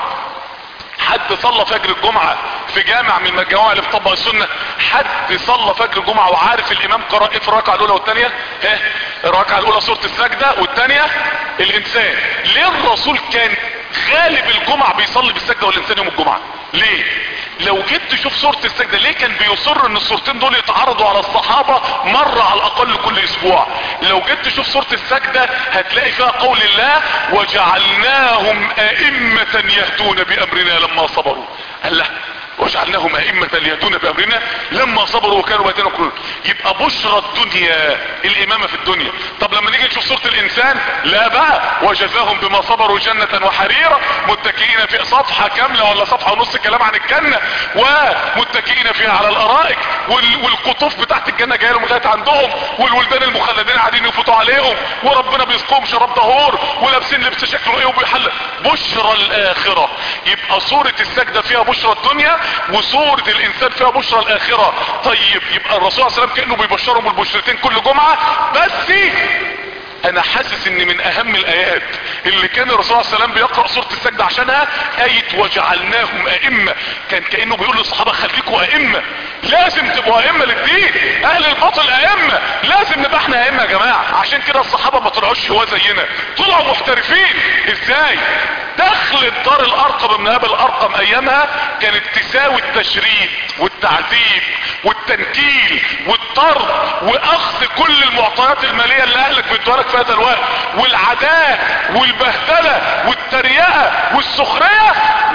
حد صلى فجر الجمعة في جامع من الجوامع اللي بتطبق السنة؟ حد صلى فجر الجمعة وعارف الامام قرأ ايه في الركعة الاولى والثانية؟ الركعة الاولى سورة السجدة والثانية الانسان. ليه الرسول كان غالب الجمعة بيصلي بالسجدة والانسان يوم الجمعة؟ ليه؟ لو جيت تشوف سورة السجدة، ليه كان بيصر ان السورتين دول يتعرضوا على الصحابة مرة على الاقل كل اسبوع؟ لو جيت تشوف سورة السجدة هتلاقي فيها قول الله وجعلناهم ائمة يهدون بامرنا لما صبروا. الله، وجعلناهم ائمة يهدون بامرنا لما صبروا وكانوا بيتنا يقولون. يبقى بشرى الدنيا الامامة في الدنيا. طب لما نيجي نشوف سورة الانسان، لا بقى وجزاهم بما صبروا جنة وحريرا متكئين في صفحة كاملة ولا صفحة ونص كلام عن الجنة، ومتكئين فيها على الارائك، والقطوف بتاعت الجنة جايه لهم لغايه عندهم، والولدان المخلدين قاعدين يفوتوا عليهم، وربنا بيسقوهم شراب طهور، ولابسين لبس شكله ايه وبيحل. بشرى الاخرة. يبقى سورة السجدة فيها بشرى الدنيا، وسورة الانسان فيها بشرى الاخرة. طيب يبقى الرسول صلى الله عليه وسلم كأنه بيبشرهم بالبشرتين كل جمعة. بس انا حاسس ان من اهم الايات اللي كان الرسول صلى الله عليه وسلم بيقرأ سورة السجدة عشانها آية وجعلناهم ائمة. كأنه بيقول للصحابة خليكوا ائمة، لازم تبقوا ائمة للدين. اهل الباطل ائمة، لازم نبقى احنا ائمة يا جماعة. عشان كده الصحابة ما طلعوش هو زينا، طلعوا محترفين. ازاي؟ دخلت دار الارقم ابن ابي الارقم ايامها كانت تساوي التشريد والتعذيب والتنكيل والطرد واخذ كل المعطيات المالية اللي اهلك بيدوها لك في هذا الوقت، والعداء والبهدلة والتريقة والسخرية.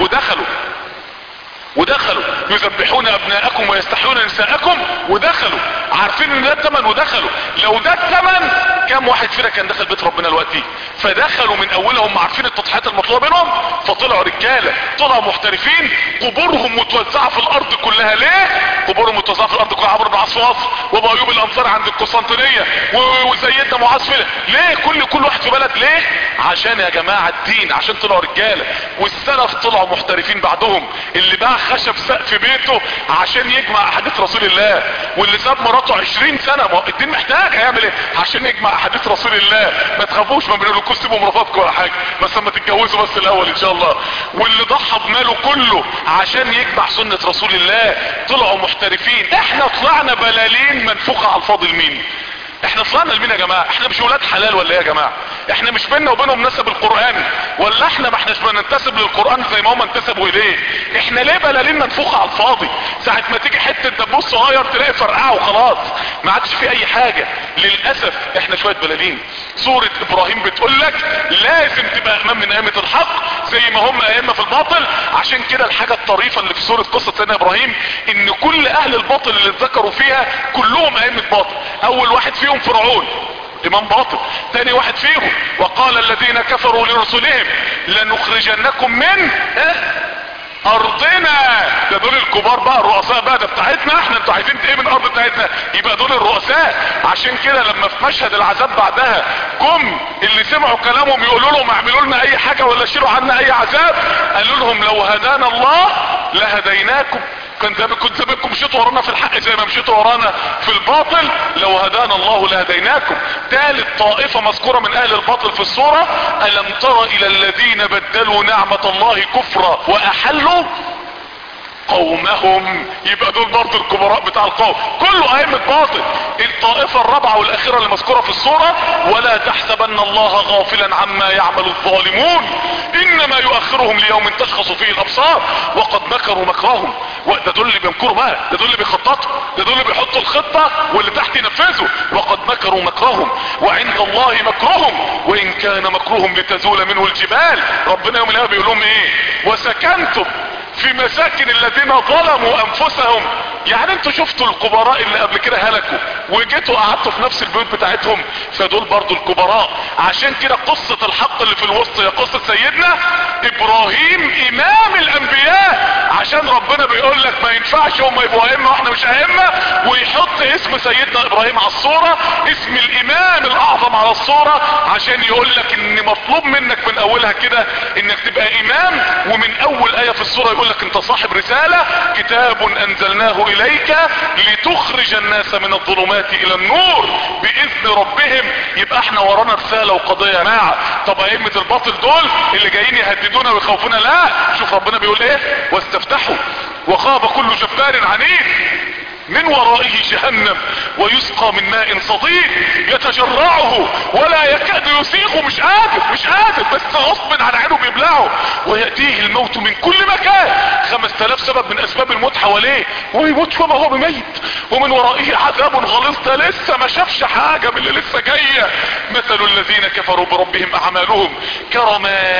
ودخلوا يذبحون ابناءكم ويستحيون نساءكم، ودخلوا عارفين ان ده الثمن، ودخلوا. لو ده الثمن كم واحد فينا كان دخل بيت ربنا دلوقتي؟ فدخلوا من اولهم عارفين التضحيات المطلوبه منهم، فطلعوا رجاله، طلعوا محترفين. قبورهم متوزعه في الارض كلها. ليه قبورهم متوزعه في الارض كلها؟ عمرو بن عاص وابو ايوب الانصاري عند القسطنطينيه، وسيدنا معاذ فيها. ليه كل واحد في بلد؟ ليه؟ عشان يا جماعه الدين، عشان طلعوا رجاله. والسلف طلعوا محترفين بعدهم. اللي باع خشب سقف بيته عشان يجمع احاديث رسول الله، واللي ساب مراته 20 سنة، ما الدين محتاج هيعمل ايه عشان يجمع احاديث رسول الله؟ ما تخافوش، ما بنقولكوش سيبوا مراتاتكم ولا حاجة، بس لما تتجوزوا بس الاول ان شاء الله. واللي ضحى بماله كله عشان يجمع سنة رسول الله، طلعوا محترفين. احنا طلعنا بلالين منفوخة على الفاضل. مين احنا؟ طلعنا لمين يا جماعة؟ احنا مش ولاد حلال ولا ايه يا جماعة؟ احنا مش بيننا وبينهم نسب القرآن؟ ولا احنا ما احناش بننتسب للقرآن زي ما هم انتسبوا اليه؟ احنا ليه بلالين منفوخة على الفاضي؟ ساعة ما تيجي حتة دبوس صغير تلاقي فرقعه وخلاص، ما عادش في اي حاجة. للأسف احنا شوية بلالين. سورة ابراهيم بتقول لك لازم تبقى امام من ائمة الحق زي ما هم ائمة في الباطل. عشان كده الحاجة الطريفة اللي في سورة قصة سيدنا ابراهيم ان كل اهل الباطل اللي اتذكروا فيها كلهم ائمة باطل. اول واحد فيهم فرعون، امام باطل. تاني واحد فيهم وقال الذين كفروا لرسلهم لنخرجنكم من ارضنا. ده دول الكبار بقى، الرؤساء بقى، ده بتاعتنا احنا، انتوا عايزين ايه من ارض بتاعتنا؟ يبقى دول الرؤساء. عشان كده لما في مشهد العذاب بعدها جم اللي سمعوا كلامهم يقولوا لهم اعملوا لنا اي حاجة ولا شيلوا عنا اي عذاب، قالوا لهم لو هدانا الله لهديناكم. كنت زمانكم مشيتوا ورانا في الحق زي ما مشيتوا ورانا في الباطل. لو هدانا الله لهديناكم. ثالث طائفة مذكورة من اهل الباطل في السورة: الم تر الى الذين بدلوا نعمة الله كفرا واحلوا قومهم. يبقى دول برضو الكبراء بتاع القوم، كله ائمة باطل. الطائفة الرابعة والاخيرة اللي مذكورة في السورة: ولا تحسبن الله غافلا عما يعمل الظالمون انما يؤخرهم ليوم تشخص فيه الابصار وقد مكروا مكرهم. ده دول اللي بيمكروا بقى، ده دول اللي بيخططوا، ده دول اللي بيحطوا الخطة واللي تحت ينفذوا. وقد مكروا مكرهم وعند الله مكرهم وان كان مكرهم لتزول منه الجبال. ربنا يوم القيامة بيقول لهم ايه؟ وسكنتم في مساكن الذين ظلموا انفسهم. يعني انتوا شفتوا الكبراء اللي قبل كده هلكوا وجيتوا قعدتوا في نفس البيوت بتاعتهم، فدول برضو الكبراء. عشان كده قصة الحق اللي في الوسط هي قصة سيدنا ابراهيم امام الانبياء. عشان ربنا بيقول لك ما ينفعش هم يبقوا ائمة واحنا مش ائمة، ويحط اسم سيدنا ابراهيم على الصورة، اسم الامام الاعظم على الصورة، عشان يقول لك ان مطلوب منك من اولها كده انك تبقى امام. ومن اول اية في الصورة يقول لك انت صاحب رسالة: كتاب انزلناه اليك لتخرج الناس من الظلمات الى النور باذن ربهم. يبقى احنا ورانا رسالة وقضية يا جماعة. طب ائمة الباطل دول اللي جايين يهددونا ويخوفونا؟ لا، شوف ربنا بيقول ايه: واستفتحوا وخاب كل جبار عنيد من ورائه جهنم ويسقى من ماء صديد يتجرعه ولا يكاد يسيغه. مش قادر بس غصب عن عينه بيبلعه. ويأتيه الموت من كل مكان. 5000 سبب من اسباب الموت حواليه ويموت وما هو بميت. ومن ورائه عذاب غليظ، ده لسه ما شافش حاجة من اللي لسه جاية. مثل الذين كفروا بربهم اعمالهم كرماد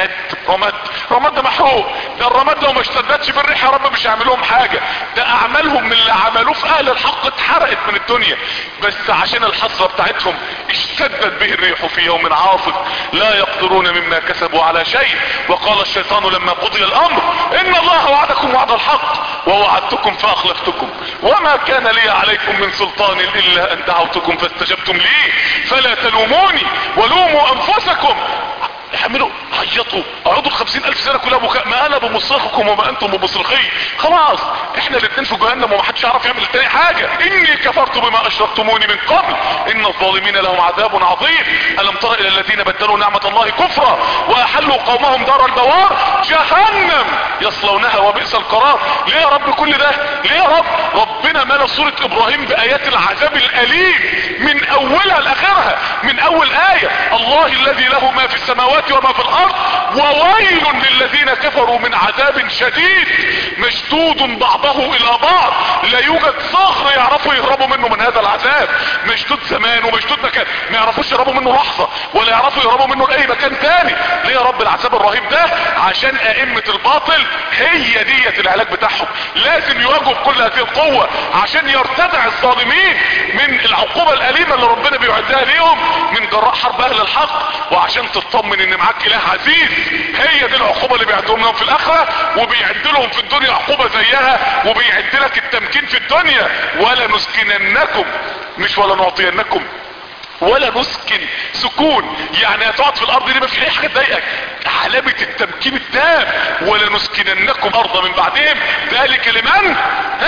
رماد ده محروق، ده الرماد لو ما اشتدتش بالريح يا رب مش هيعمل لهم حاجة، ده اعمالهم من اللي عملوه في اهل الحق اتحرقت من الدنيا، بس عشان الحسرة بتاعتهم اشتدت به الريح في يوم عاصف لا يقدرون مما كسبوا على شيء. وقال الشيطان لما قضي الامر ان الله وعدكم وعد الحق ووعدتكم فاخلفتكم وما كان لي عليكم من سلطان الا ان دعوتكم فاستجبتم لي فلا تلوموني ولوموا انفسكم. اعملوا عيطوا اقعدوا 50,000 سنة كلها بكاء، ما انا بمصرخكم وما انتم بمصرخي، خلاص احنا الاتنين في جهنم ومحدش يعرف يعمل التاني حاجة. اني كفرت بما اشركتموني من قبل ان الظالمين لهم عذاب عظيم. الم تر الى الذين بدلوا نعمة الله كفرا واحلوا قومهم دار البوار جهنم يصلونها وبئس القرار. ليه يا رب كل ده؟ ليه يا رب؟ ربنا ملا سورة ابراهيم بايات العذاب الاليم من اولها لاخرها. من اول اية الله الذي له ما في السماوات وما في الارض وويل للذين كفروا من عذاب شديد مشدود بعضه الى بعض لا يوجد صخر يعرفوا يهربوا منه من هذا العذاب، مشدود زمان ومشدود مكان ما يعرفوش يهربوا منه لحظة ولا يعرفوا يهربوا منه لاي مكان تاني. ليه يا رب العذاب الرهيب ده؟ عشان ائمة الباطل هي ديت العلاج بتاعهم، لازم يواجهوا بكل هذه القوة عشان يرتدع الظالمين من العقوبة الاليمة اللي ربنا بيعدها ليهم من جراء حرب اهل الحق، وعشان تطمن ان معاك اله عزيز. هي دي العقوبة اللي بيعدهم لهم في الاخرة وبيعد لهم في الدنيا عقوبة زيها وبيعد لك التمكين في الدنيا. ولا نسكننكم مش ولا نعطينكم، ولا نسكن سكون يعني هتقعد في الارض دي ما فيش اي حاجه تضايقك، علامه التمكين التام. ولا نسكننكم ارض من بعدهم ذلك لمن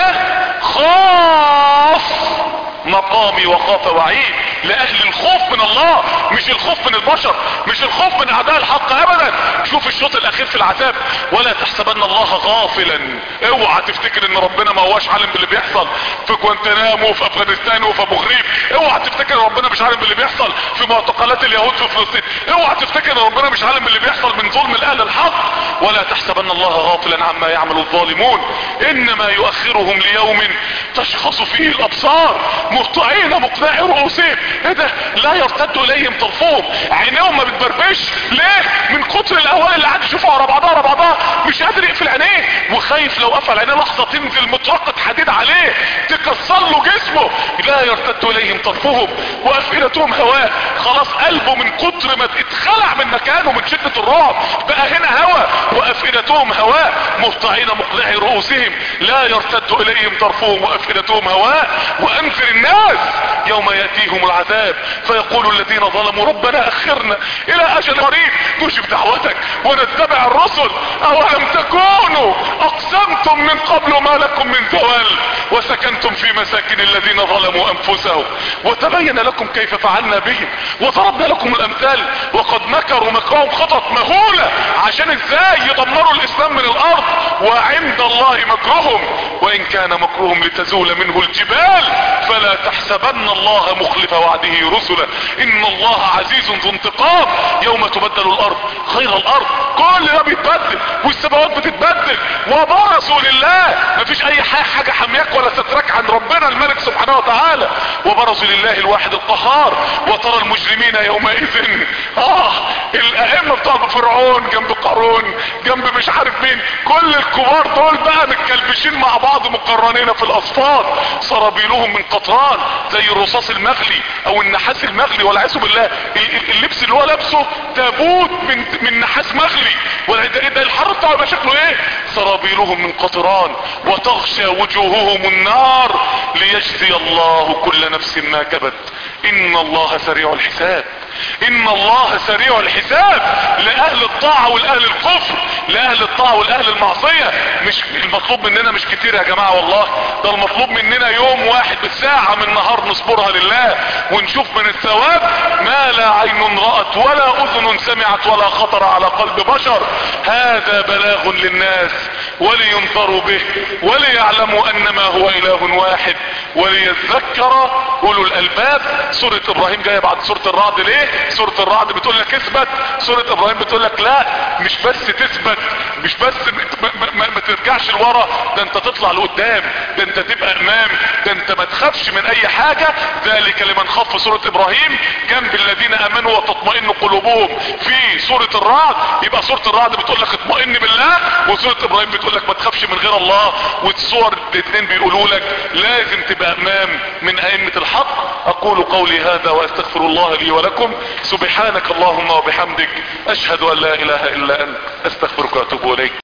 خاف مقامي وخاف وعيد. لاهل الخوف من الله مش الخوف من البشر، مش الخوف من اعداء الحق ابدا. شوف الشوط الاخير في العذاب ولا تحسبن الله غافلا. اوعى تفتكر ان ربنا ما هواش عالم باللي بيحصل في جوانتنامو وفي افغانستان وفي ابو غريب. اوعى تفتكر ان ربنا مش عالم باللي بيحصل في معتقلات اليهود في فلسطين. اوعى تفتكر ان ربنا مش عالم باللي بيحصل من ظلم الاهل الحق. ولا تحسبن الله غافلا عما يعمل الظالمون انما يؤخرهم ليوم تشخص فيه الابصار مهطعين مقنعي رؤوسهم. ايه ده؟ لا يرتد اليهم طرفهم، عينيهم ما بتبربش. ليه؟ من كتر الاهوال اللي قاعد يشوفها ورا بعضها مش قادر يقفل عينيه وخايف لو قفل عينيه لحظه تنزل مطرقه حديد عليه تكسر له جسمه. لا يرتد اليهم طرفهم وافئدتهم هواء. خلاص قلبه من كتر ما اتخلع من مكانه من شده الرعب بقى هنا هواء. وافئدتهم هواء مهطعين مقنعي رؤوسهم لا يرتد اليهم طرفهم وافئدتهم هواء. وانذر الناس يوم ياتيهم العذاب فيقول الذين ظلموا ربنا اخرنا الى اجل قريب نجب دعوتك ونتبع الرسل اولم تكونوا اقسمتم من قبل ما لكم من زوال وسكنتم في مساكن الذين ظلموا انفسهم وتبين لكم كيف فعلنا بهم وضربنا لكم الامثال وقد مكروا مكرهم خطط مهولة عشان ازاي يدمروا الاسلام من الارض. وعند الله مكرهم وان كان مكرهم لتزول منه الجبال فلا تحسبن الله مخلف وعده رسله ان الله عزيز ذو انتقام. يوم تبدل الارض غير الارض، كل ده بيتبدل والسماوات بتتبدل وبرزوا لله. مفيش اي حاجة حمياك ولا سترك عن ربنا الملك سبحانه وتعالى. وبرزوا لله الواحد القهار وترى المجرمين يومئذ الائمة بتوع فرعون جنب قارون جنب مش عارف مين، كل الكبار دول بقى متكلبشين مع بعض مقرنين في الاصفاد سرابيلهم من قطران زي الرصاص المغلي او النحاس المغلي والعياذ بالله. اللبس اللي هو لابسه تابوت من نحاس مغلي. ده الحر بتاعه يبقى شكله ايه؟ سرابيلهم من قطران وتغشى وجوههم النار ليجزي الله كل نفس ما كسبت ان الله سريع الحساب. ان الله سريع الحساب لاهل الطاعة والاهل الكفر، لاهل الطاعة والاهل المعصية. مش المطلوب مننا مش كتير يا جماعة والله، ده المطلوب مننا يوم واحد بالساعة من نهار نصبرها لله ونشوف من الثواب ما لا عين رأت ولا اذن سمعت ولا خطر على قلب بشر. هذا بلاغ للناس ولينذروا به وليعلموا انما هو اله واحد وليذكر اولو الالباب. سورة ابراهيم جاية بعد سورة الرعد ليه؟ ايه؟ سورة الرعد بتقول لك اثبت، سورة ابراهيم بتقول لك لا، مش بس تثبت، مش بس ما ترجعش لورا، ده انت تطلع لقدام، ده انت تبقى امام، ده انت ما تخافش من اي حاجة. ذلك لمن خاف في سورة ابراهيم جنب الذين امنوا وتطمئن قلوبهم في سورة الرعد. يبقى سورة الرعد بتقول لك اطمئن بالله، وسورة ابراهيم بتقول لك ما تخافش من غير الله. والصور الاثنين بيقولوا لك لازم تبقى امام من ائمة الحق. اقول قولي هذا واستغفر الله لي ولكم. سبحانك اللهم وبحمدك اشهد ان لا اله الا انت استغفرك واتوب اليك.